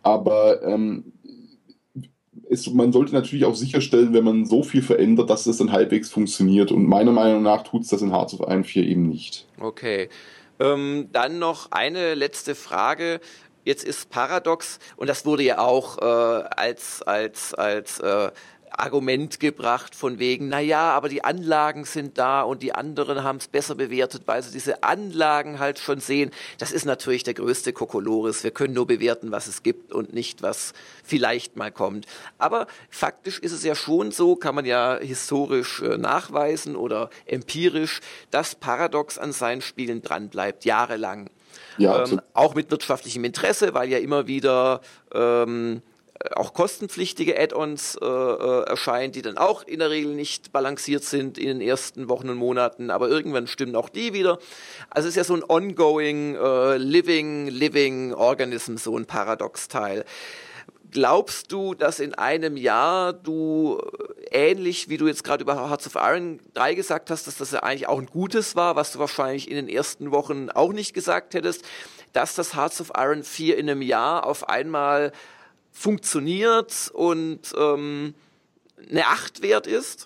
Aber ähm, es, man sollte natürlich auch sicherstellen, wenn man so viel verändert, dass das dann halbwegs funktioniert. Und meiner Meinung nach tut es das in Hearts of Iron vier eben nicht. Okay. Ähm, dann noch eine letzte Frage. Jetzt ist Paradox, und das wurde ja auch äh, als, als, als äh, Argument gebracht von wegen, naja, aber die Anlagen sind da und die anderen haben es besser bewertet, weil sie diese Anlagen halt schon sehen. Das ist natürlich der größte Kokolores. Wir können nur bewerten, was es gibt und nicht, was vielleicht mal kommt. Aber faktisch ist es ja schon so, kann man ja historisch äh, nachweisen oder empirisch, dass Paradox an seinen Spielen dranbleibt, jahrelang. Ja, ähm, auch mit wirtschaftlichem Interesse, weil ja immer wieder ähm, auch kostenpflichtige Add-ons äh, äh, erscheinen, die dann auch in der Regel nicht balanciert sind in den ersten Wochen und Monaten, aber irgendwann stimmen auch die wieder. Also es ist ja so ein ongoing, äh, living, living Organism, so ein Paradox-Teil. Glaubst du, dass in einem Jahr du ähnlich, wie du jetzt gerade über Hearts of Iron drei gesagt hast, dass das ja eigentlich auch ein gutes war, was du wahrscheinlich in den ersten Wochen auch nicht gesagt hättest, dass das Hearts of Iron vier in einem Jahr auf einmal funktioniert und ähm, eine acht wert ist?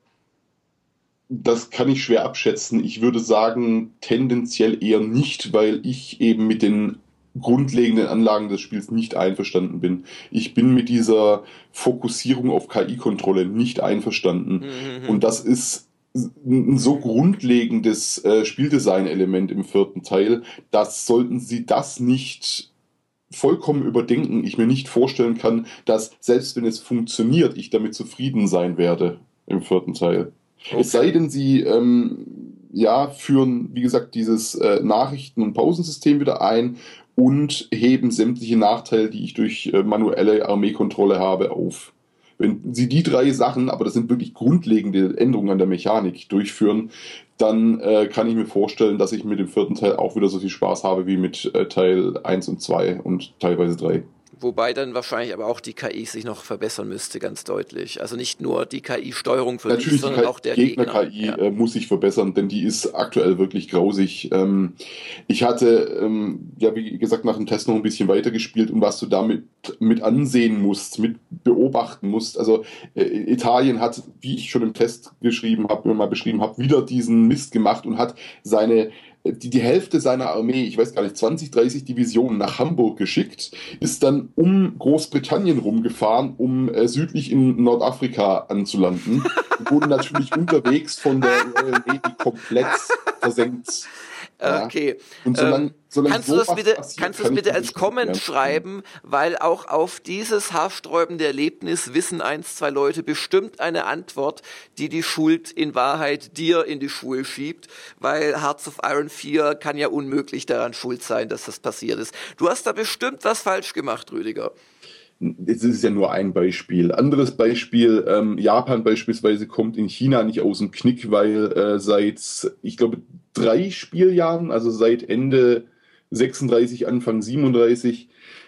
Das kann ich schwer abschätzen. Ich würde sagen, tendenziell eher nicht, weil ich eben mit den grundlegenden Anlagen des Spiels nicht einverstanden bin. Ich bin mit dieser Fokussierung auf K I-Kontrolle nicht einverstanden. Mhm. Und das ist ein so grundlegendes äh, Spieldesign-Element im vierten Teil, dass sollten sie das nicht vollkommen überdenken, ich mir nicht vorstellen kann, dass selbst wenn es funktioniert, ich damit zufrieden sein werde im vierten Teil. Okay. Es sei denn, sie ähm, ja, führen, wie gesagt, dieses äh, Nachrichten- und Pausensystem wieder ein und heben sämtliche Nachteile, die ich durch äh, manuelle Armeekontrolle habe, auf. Wenn sie die drei Sachen, aber das sind wirklich grundlegende Änderungen an der Mechanik, durchführen, dann äh, kann ich mir vorstellen, dass ich mit dem vierten Teil auch wieder so viel Spaß habe wie mit äh, Teil eins und zwei und teilweise drei. Wobei dann wahrscheinlich aber auch die K I sich noch verbessern müsste, ganz deutlich. Also nicht nur die K I-Steuerung für Natürlich dich, sondern auch der Gegner. Gegner-K I ja. äh, muss sich verbessern, denn die ist aktuell wirklich grausig. Ähm, ich hatte, ähm, ja wie gesagt, nach dem Test noch ein bisschen weitergespielt und was du damit mit ansehen musst, mit beobachten musst. Also äh, Italien hat, wie ich schon im Test geschrieben habe, mal beschrieben habe, wieder diesen Mist gemacht und hat seine Die, die Hälfte seiner Armee, ich weiß gar nicht, zwanzig, dreißig Divisionen nach Hamburg geschickt, ist dann um Großbritannien rumgefahren, um äh, südlich in Nordafrika anzulanden. Und wurde natürlich unterwegs von der Royal Navy komplett versenkt. Ja. Okay. Und solange, ähm, solange kannst du das bitte, passiert, kannst du kann das bitte ich als Comment schreiben, weil auch auf dieses haarsträubende Erlebnis wissen eins, zwei Leute bestimmt eine Antwort, die die Schuld in Wahrheit dir in die Schuhe schiebt, weil Hearts of Iron vier kann ja unmöglich daran schuld sein, dass das passiert ist. Du hast da bestimmt was falsch gemacht, Rüdiger. Es ist ja nur ein Beispiel. Anderes Beispiel, ähm, Japan beispielsweise kommt in China nicht aus dem Knick, weil äh, seit, ich glaube, drei Spieljahren, also seit Ende sechsunddreißig, Anfang siebenunddreißig,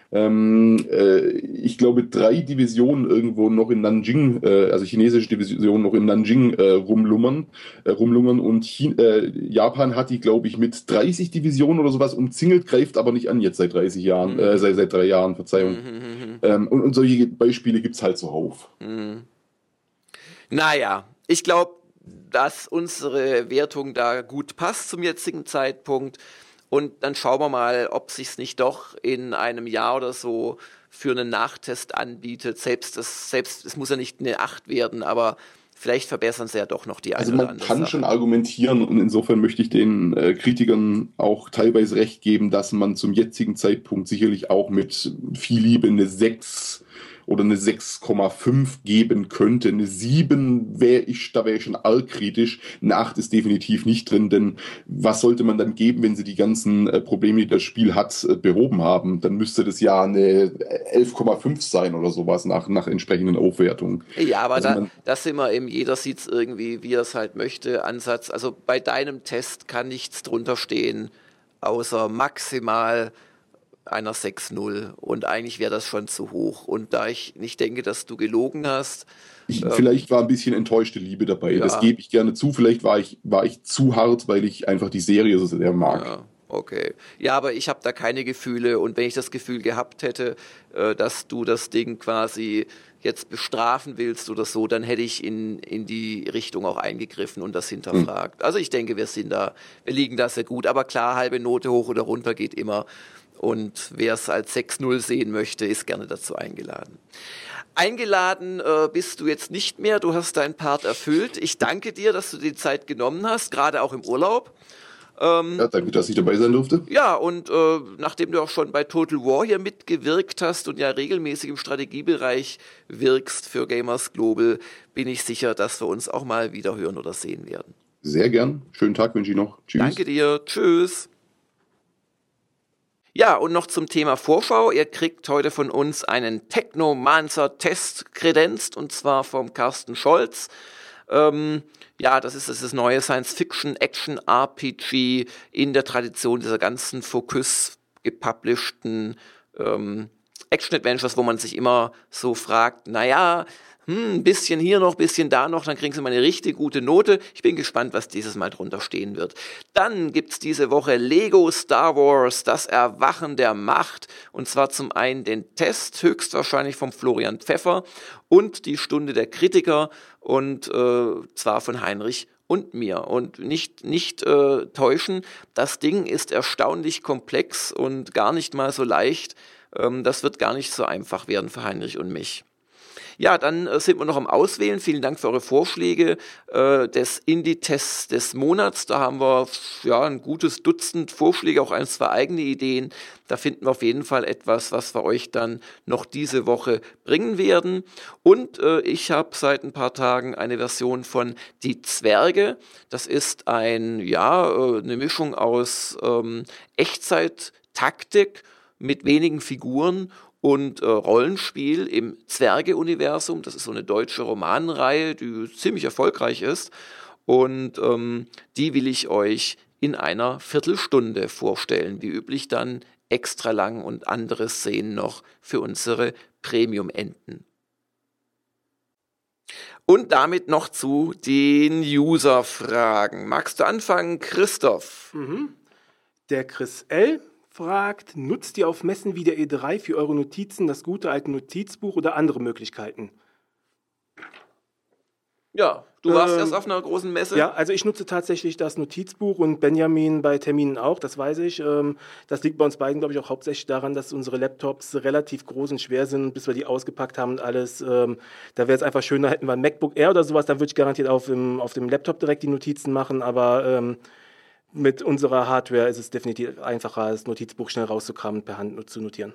ähm, äh, ich glaube, drei Divisionen irgendwo noch in Nanjing, äh, also chinesische Divisionen noch in Nanjing äh, rumlummern, äh, rumlungern und China, äh, Japan hat die, glaube ich, mit dreißig Divisionen oder sowas umzingelt, greift aber nicht an jetzt seit dreißig Jahren, mhm. äh, seit, seit drei Jahren, Verzeihung. Mhm. Ähm, und, und solche Beispiele gibt's halt zuhauf. Mhm. Naja, ich glaube, dass unsere Wertung da gut passt zum jetzigen Zeitpunkt. Und dann schauen wir mal, ob sich's nicht doch in einem Jahr oder so für einen Nachtest anbietet. Selbst das, selbst es muss ja nicht eine acht werden, aber vielleicht verbessern sie ja doch noch die eine also oder man andere kann Sache. schon argumentieren und insofern möchte ich den äh, Kritikern auch teilweise recht geben, dass man zum jetzigen Zeitpunkt sicherlich auch mit viel Liebe eine sechs oder eine sechs Komma fünf geben könnte. Eine sieben wäre ich, da wäre ich schon arg kritisch. Eine acht ist definitiv nicht drin, denn was sollte man dann geben, wenn sie die ganzen äh, Probleme, die das Spiel hat, äh, behoben haben? Dann müsste das ja eine elf Komma fünf sein oder sowas nach, nach entsprechenden Aufwertungen. Ja, aber also da, man, das sind wir eben, jeder sieht es irgendwie, wie er es halt möchte, Ansatz. Also bei deinem Test kann nichts drunter stehen, außer maximal einer sechs null und eigentlich wäre das schon zu hoch. Und da ich nicht denke, dass du gelogen hast. Ich, ähm, vielleicht war ein bisschen enttäuschte Liebe dabei, ja. Das gebe ich gerne zu. Vielleicht war ich, war ich zu hart, weil ich einfach die Serie so sehr mag. Ja. Okay. Ja, aber ich habe da keine Gefühle und wenn ich das Gefühl gehabt hätte, äh, dass du das Ding quasi jetzt bestrafen willst oder so, dann hätte ich in, in die Richtung auch eingegriffen und das hinterfragt. Mhm. Also ich denke, wir sind da, wir liegen da sehr gut, aber klar, halbe Note hoch oder runter geht immer und wer es als sechs null sehen möchte, ist gerne dazu eingeladen. Eingeladen äh, bist du jetzt nicht mehr, du hast deinen Part erfüllt. Ich danke dir, dass du die Zeit genommen hast, gerade auch im Urlaub. Ähm, ja, danke, dass ich dabei sein durfte. Ja, und äh, nachdem du auch schon bei Total War hier mitgewirkt hast und ja regelmäßig im Strategiebereich wirkst für Gamers Global, bin ich sicher, dass wir uns auch mal wieder hören oder sehen werden. Sehr gern. Schönen Tag wünsche ich noch. Tschüss. Danke dir. Tschüss. Ja, und noch zum Thema Vorschau. Ihr kriegt heute von uns einen Technomancer-Test kredenzt, und zwar vom Carsten Scholz. Ähm, ja, das ist das neue Science-Fiction-Action-R P G in der Tradition dieser ganzen Focus gepublishten ähm, Action-Adventures, wo man sich immer so fragt, naja, hm, ein bisschen hier noch, ein bisschen da noch, dann kriegen sie mal eine richtig gute Note. Ich bin gespannt, was dieses Mal drunter stehen wird. Dann gibt's diese Woche Lego Star Wars, das Erwachen der Macht. Und zwar zum einen den Test, höchstwahrscheinlich vom Florian Pfeffer, und die Stunde der Kritiker, und äh, zwar von Heinrich und mir. Und nicht, nicht äh, täuschen, das Ding ist erstaunlich komplex und gar nicht mal so leicht. Ähm, das wird gar nicht so einfach werden für Heinrich und mich. Ja, dann äh, sind wir noch am Auswählen. Vielen Dank für eure Vorschläge äh, des Indie-Tests des Monats. Da haben wir ja ein gutes Dutzend Vorschläge, auch ein, zwei eigene Ideen. Da finden wir auf jeden Fall etwas, was wir euch dann noch diese Woche bringen werden. Und äh, ich habe seit ein paar Tagen eine Version von Die Zwerge. Das ist ein, ja, äh, eine Mischung aus ähm, Echtzeit-Taktik mit wenigen Figuren und äh, Rollenspiel im Zwerge-Universum. Das ist so eine deutsche Romanreihe, die ziemlich erfolgreich ist. Und ähm, die will ich euch in einer Viertelstunde vorstellen. Wie üblich dann extra lang und andere Szenen noch für unsere Premium-Enten. Und damit noch zu den User-Fragen. Magst du anfangen, Christoph? Mhm. Der Chris L. fragt, nutzt ihr auf Messen wie der E drei für eure Notizen das gute alte Notizbuch oder andere Möglichkeiten? Ja, du warst ähm, erst auf einer großen Messe. Ja, also ich nutze tatsächlich das Notizbuch und Benjamin bei Terminen auch, das weiß ich. Ähm, das liegt bei uns beiden, glaube ich, auch hauptsächlich daran, dass unsere Laptops relativ groß und schwer sind, bis wir die ausgepackt haben und alles. Ähm, da wäre es einfach schöner, hätten wir ein MacBook Air oder sowas, dann würde ich garantiert auf dem, auf dem Laptop direkt die Notizen machen, aber ähm, mit unserer Hardware ist es definitiv einfacher, das Notizbuch schnell rauszukramen und per Hand zu notieren.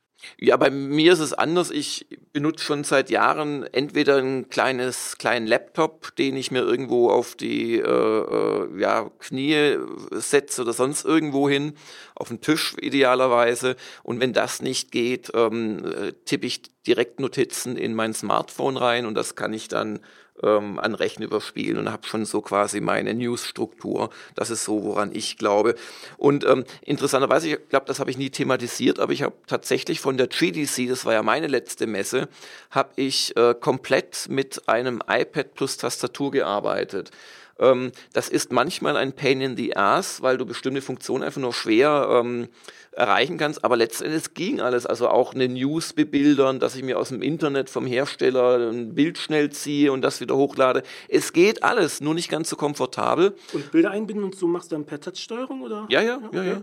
Ja, bei mir ist es anders. Ich benutze schon seit Jahren entweder ein kleines, kleinen Laptop, den ich mir irgendwo auf die äh, äh, ja, Knie setze oder sonst irgendwo hin, auf den Tisch idealerweise. Und wenn das nicht geht, ähm, tippe ich direkt Notizen in mein Smartphone rein und das kann ich dann ähm, an Rechner überspielen und habe schon so quasi meine News-Struktur. Das ist so, woran ich glaube. Und ähm, interessanterweise, ich glaube, das habe ich nie thematisiert, aber ich habe tatsächlich von der G D C, das war ja meine letzte Messe, habe ich äh, komplett mit einem iPad plus Tastatur gearbeitet. Ähm, das ist manchmal ein Pain in the Ass, weil du bestimmte Funktionen einfach nur schwer ähm, erreichen kannst, aber letztendlich ging alles, also auch eine News bebildern, dass ich mir aus dem Internet vom Hersteller ein Bild schnell ziehe und das wieder hochlade. Es geht alles, nur nicht ganz so komfortabel. Und Bilder einbinden und so machst du dann per Touchsteuerung, oder? Ja, ja, ja, ja.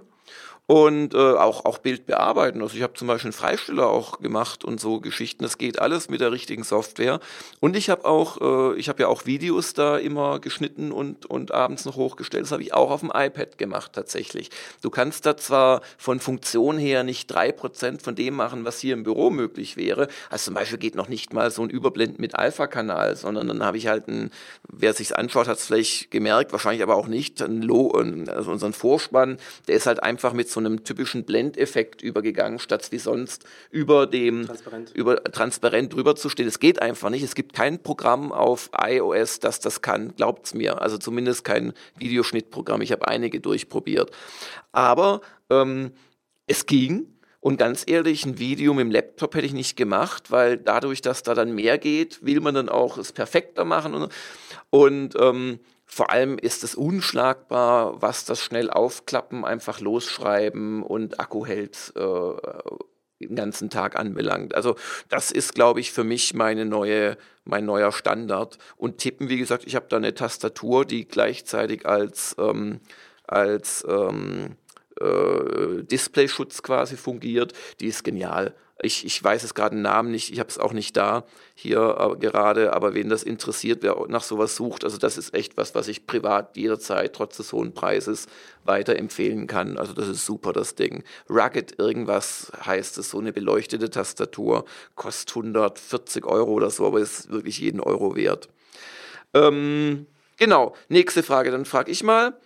Und äh, auch, auch Bild bearbeiten. Also ich habe zum Beispiel einen Freisteller auch gemacht und so Geschichten. Das geht alles mit der richtigen Software. Und ich habe auch, äh, ich habe ja auch Videos da immer geschnitten und, und abends noch hochgestellt. Das habe ich auch auf dem iPad gemacht tatsächlich. Du kannst da zwar von Funktion her nicht drei Prozent von dem machen, was hier im Büro möglich wäre. Also zum Beispiel geht noch nicht mal so ein Überblenden mit Alpha-Kanal, sondern dann habe ich halt ein, wer sich's anschaut, hat es vielleicht gemerkt, wahrscheinlich aber auch nicht, ein Low, also unseren Vorspann, der ist halt einfach mit so einem typischen Blendeffekt übergegangen, statt wie sonst über dem Transparent. über transparent drüber zu stehen. Es geht einfach nicht. Es gibt kein Programm auf iOS, das das kann. Glaubt's mir. Also zumindest kein Videoschnittprogramm. Ich habe einige durchprobiert. Aber ähm, es ging. Und ganz ehrlich, ein Video mit dem Laptop hätte ich nicht gemacht, weil dadurch, dass da dann mehr geht, will man dann auch es perfekter machen. Und, und ähm, vor allem ist es unschlagbar, was das schnell aufklappen, einfach losschreiben und Akku hält äh, den ganzen Tag anbelangt. Also das ist, glaube ich, für mich meine neue, mein neuer Standard. Und tippen, wie gesagt, ich habe da eine Tastatur, die gleichzeitig als, ähm, als ähm, äh, Displayschutz quasi fungiert. Die ist genial. Ich, ich weiß es gerade den Namen nicht, ich habe es auch nicht da hier äh, gerade, aber wen das interessiert, wer nach sowas sucht, also das ist echt was, was ich privat jederzeit trotz des hohen Preises weiterempfehlen kann. Also das ist super, das Ding. Rugged irgendwas heißt es, so eine beleuchtete Tastatur, kostet hundertvierzig Euro oder so, aber ist wirklich jeden Euro wert. Ähm, genau, nächste Frage, dann frage ich mal,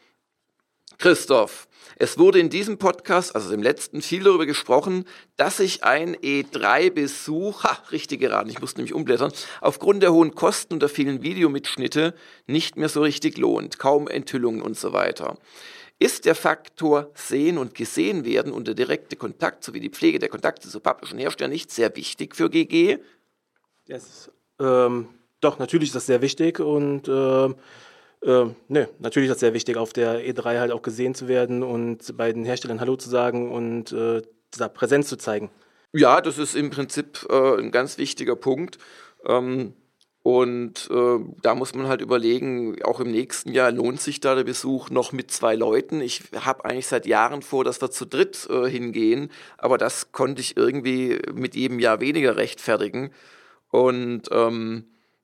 Christoph, es wurde in diesem Podcast, also im letzten, viel darüber gesprochen, dass sich ein E drei Besuch, ha, richtig geraten, ich musste nämlich umblättern, aufgrund der hohen Kosten und der vielen Videomitschnitte nicht mehr so richtig lohnt, kaum Enthüllungen und so weiter. Ist der Faktor Sehen und Gesehen werden und der direkte Kontakt sowie die Pflege der Kontakte zu Publishern und Herstellern nicht sehr wichtig für G G? Yes. Ähm, doch, natürlich ist das sehr wichtig und ähm, Ähm, ne, natürlich ist das sehr wichtig, auf der E drei halt auch gesehen zu werden und bei den Herstellern Hallo zu sagen und äh, da Präsenz zu zeigen. Ja, das ist im Prinzip äh, ein ganz wichtiger Punkt. Ähm, und äh, da muss man halt überlegen, auch im nächsten Jahr lohnt sich da der Besuch noch mit zwei Leuten. Ich habe eigentlich seit Jahren vor, dass wir zu dritt äh, hingehen, aber das konnte ich irgendwie mit jedem Jahr weniger rechtfertigen. Und ähm,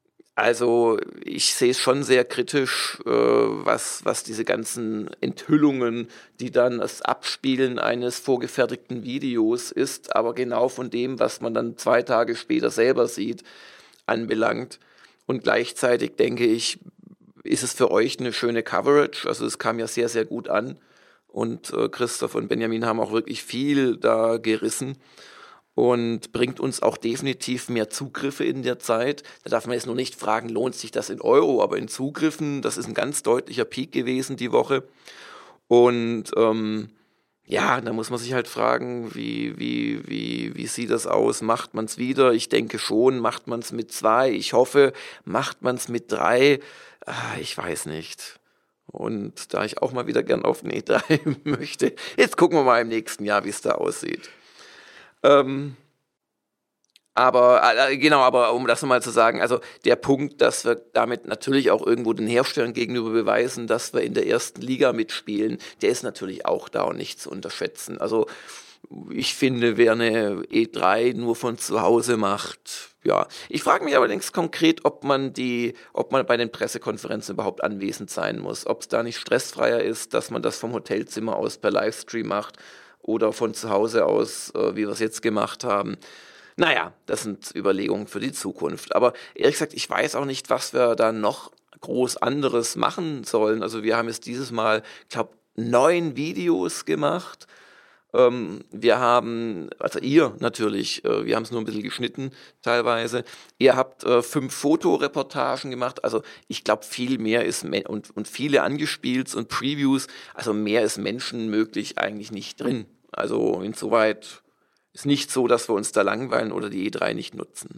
Also ich sehe es schon sehr kritisch, äh, was, was diese ganzen Enthüllungen, die dann das Abspielen eines vorgefertigten Videos ist, aber genau von dem, was man dann zwei Tage später selber sieht, anbelangt. Und gleichzeitig denke ich, ist es für euch eine schöne Coverage. Also es kam ja sehr, sehr gut an. Und äh, Christoph und Benjamin haben auch wirklich viel da gerissen. Und bringt uns auch definitiv mehr Zugriffe in der Zeit. Da darf man jetzt nur nicht fragen, lohnt sich das in Euro, aber in Zugriffen, das ist ein ganz deutlicher Peak gewesen die Woche. Und ähm, ja, da muss man sich halt fragen, wie, wie, wie, wie sieht das aus? Macht man es wieder? Ich denke schon. Macht man es mit zwei? Ich hoffe. Macht man es mit drei? Ah, ich weiß nicht. Und da ich auch mal wieder gern auf eine E drei möchte, jetzt gucken wir mal im nächsten Jahr, wie es da aussieht. Ähm, aber, äh, genau, aber um das nochmal zu sagen, also der Punkt, dass wir damit natürlich auch irgendwo den Herstellern gegenüber beweisen, dass wir in der ersten Liga mitspielen, der ist natürlich auch da und nicht zu unterschätzen. Also ich finde, wer eine E drei nur von zu Hause macht, ja. Ich frage mich allerdings konkret, ob man die, ob man bei den Pressekonferenzen überhaupt anwesend sein muss, ob es da nicht stressfreier ist, dass man das vom Hotelzimmer aus per Livestream macht. Oder von zu Hause aus, äh, wie wir es jetzt gemacht haben. Naja, das sind Überlegungen für die Zukunft. Aber ehrlich gesagt, ich weiß auch nicht, was wir da noch groß anderes machen sollen. Also wir haben jetzt dieses Mal, ich glaube, neun Videos gemacht. Ähm, wir haben, also ihr natürlich, äh, wir haben es nur ein bisschen geschnitten teilweise. Ihr habt äh, fünf Fotoreportagen gemacht. Also ich glaube, viel mehr ist, me- und, und viele angespielt und Previews, also mehr ist menschenmöglich eigentlich nicht drin. Also insoweit ist nicht so, dass wir uns da langweilen oder die E drei nicht nutzen.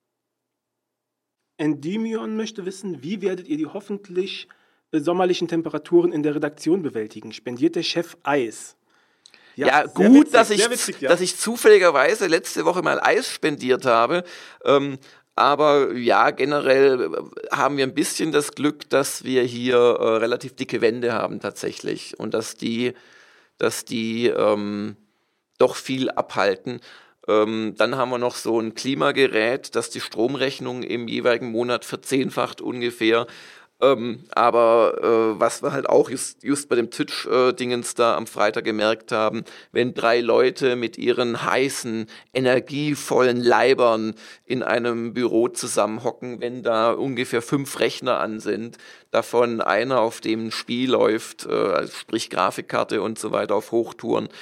Endymion möchte wissen, wie werdet ihr die hoffentlich sommerlichen Temperaturen in der Redaktion bewältigen? Spendiert der Chef Eis? Ja, ja gut, witzig, dass, ich, witzig, ja. dass ich zufälligerweise letzte Woche mal Eis spendiert habe. Ähm, aber ja, generell haben wir ein bisschen das Glück, dass wir hier äh, relativ dicke Wände haben tatsächlich. Und dass die, dass die ähm, doch viel abhalten. Ähm, dann haben wir noch so ein Klimagerät, das die Stromrechnung im jeweiligen Monat verzehnfacht ungefähr. Ähm, aber äh, was wir halt auch just, just bei dem Twitch-Dingens äh, da am Freitag gemerkt haben, wenn drei Leute mit ihren heißen, energievollen Leibern in einem Büro zusammenhocken, wenn da ungefähr fünf Rechner an sind, davon einer, auf dem ein Spiel läuft, äh, sprich Grafikkarte und so weiter auf Hochtouren,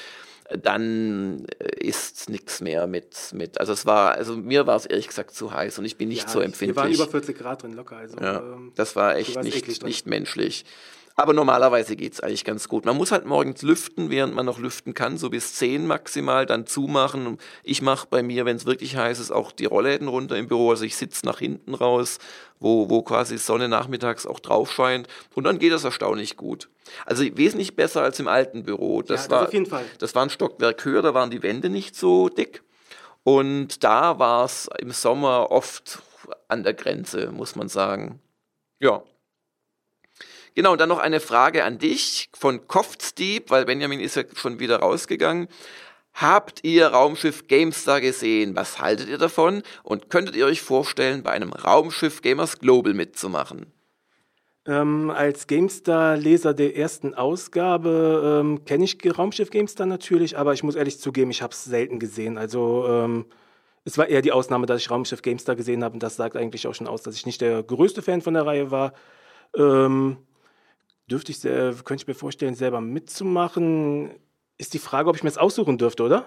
dann ist nichts mehr mit, mit, also es war, also mir war es ehrlich gesagt zu heiß und ich bin nicht ja, so empfindlich. Wir waren über vierzig Grad drin, locker. Also, ja, ähm, das war echt nicht, nicht menschlich. Aber normalerweise geht es eigentlich ganz gut. Man muss halt morgens lüften, während man noch lüften kann, so bis zehn maximal, dann zumachen. Ich mache bei mir, wenn es wirklich heiß ist, auch die Rollläden runter im Büro. Also ich sitze nach hinten raus, wo, wo quasi Sonne nachmittags auch drauf scheint. Und dann geht das erstaunlich gut. Also wesentlich besser als im alten Büro. Das, ja, das war, auf jeden Fall. Das war ein Stockwerk höher, da waren die Wände nicht so dick. Und da war es im Sommer oft an der Grenze, muss man sagen. Ja. Genau, und dann noch eine Frage an dich von Koftsdieb, weil Benjamin ist ja schon wieder rausgegangen. Habt ihr Raumschiff GameStar gesehen? Was haltet ihr davon? Und könntet ihr euch vorstellen, bei einem Raumschiff Gamers Global mitzumachen? Ähm, als GameStar-Leser der ersten Ausgabe ähm, kenne ich Raumschiff GameStar natürlich, aber ich muss ehrlich zugeben, ich habe es selten gesehen. Also ähm, es war eher die Ausnahme, dass ich Raumschiff GameStar gesehen habe und das sagt eigentlich auch schon aus, dass ich nicht der größte Fan von der Reihe war. Ähm, Dürfte ich, sehr, könnte ich mir vorstellen, selber mitzumachen. Ist die Frage, ob ich mir das aussuchen dürfte, oder?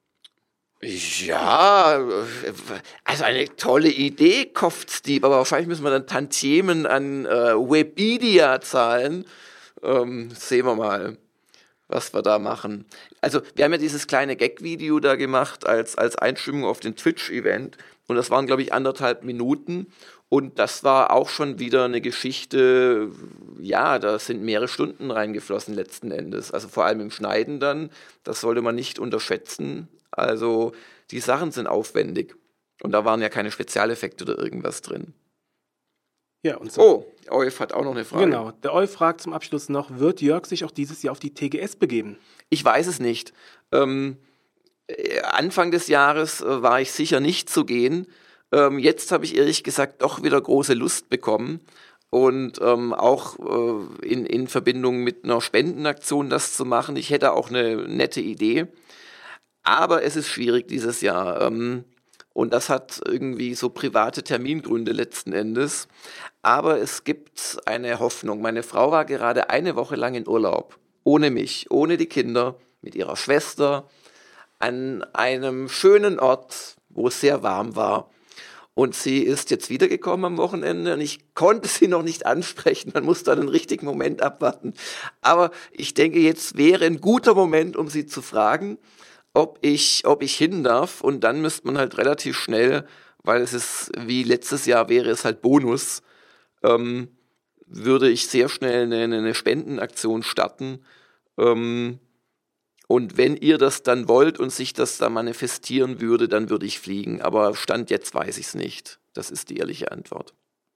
Ja, also eine tolle Idee, Koftsdieb, aber wahrscheinlich müssen wir dann Tantiemen an äh, Webedia zahlen. Ähm, sehen wir mal, was wir da machen. Also wir haben ja dieses kleine Gag-Video da gemacht als, als Einstimmung auf den Twitch-Event und das waren, glaube ich, anderthalb Minuten. Und das war auch schon wieder eine Geschichte, ja, da sind mehrere Stunden reingeflossen letzten Endes. Also vor allem im Schneiden dann, das sollte man nicht unterschätzen. Also die Sachen sind aufwendig. Und da waren ja keine Spezialeffekte oder irgendwas drin. Ja, und so. Oh, Euf hat auch noch eine Frage. Genau, der Euf fragt zum Abschluss noch, wird Jörg sich auch dieses Jahr auf die T G S begeben? Ich weiß es nicht. Ähm, Anfang des Jahres äh, war ich sicher nicht zu gehen. Ähm, jetzt habe ich ehrlich gesagt doch wieder große Lust bekommen und ähm, auch äh, in, in Verbindung mit einer Spendenaktion das zu machen. Ich hätte auch eine nette Idee, aber es ist schwierig dieses Jahr ähm, und das hat irgendwie so private Termingründe letzten Endes, aber es gibt eine Hoffnung. Meine Frau war gerade eine Woche lang in Urlaub, ohne mich, ohne die Kinder, mit ihrer Schwester, an einem schönen Ort, wo es sehr warm war. Und sie ist jetzt wiedergekommen am Wochenende und ich konnte sie noch nicht ansprechen. Man muss da den richtigen Moment abwarten. Aber ich denke, jetzt wäre ein guter Moment, um sie zu fragen, ob ich, ob ich hin darf. Und dann müsste man halt relativ schnell, weil es ist, wie letztes Jahr wäre es halt Bonus, ähm, würde ich sehr schnell eine, eine Spendenaktion starten. Ähm, Und wenn ihr das dann wollt und sich das da manifestieren würde, dann würde ich fliegen. Aber Stand jetzt weiß ich es nicht. Das ist die ehrliche Antwort.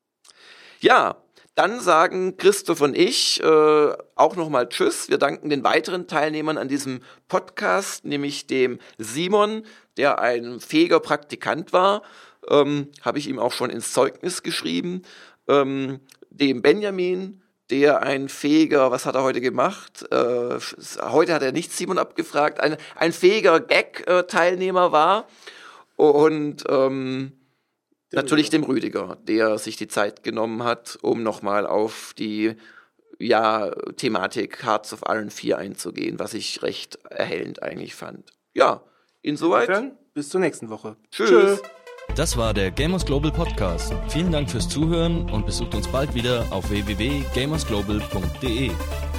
Ja, dann sagen Christoph und ich äh, auch nochmal Tschüss. Wir danken den weiteren Teilnehmern an diesem Podcast, nämlich dem Simon, der ein fähiger Praktikant war. Ähm, habe ich ihm auch schon ins Zeugnis geschrieben. Ähm, dem Benjamin, der ein fähiger, was hat er heute gemacht? Äh, heute hat er nicht Simon abgefragt, ein, ein fähiger Gag-Teilnehmer war. Und ähm, natürlich Rüdiger. dem Rüdiger, der sich die Zeit genommen hat, um nochmal auf die ja, Thematik Hearts of Iron vier einzugehen, was ich recht erhellend eigentlich fand. Ja, insoweit. Insofern, bis zur nächsten Woche. Tschüss. Tschüss. Das war der Gamers Global Podcast. Vielen Dank fürs Zuhören und besucht uns bald wieder auf w w w punkt gamers global punkt d e.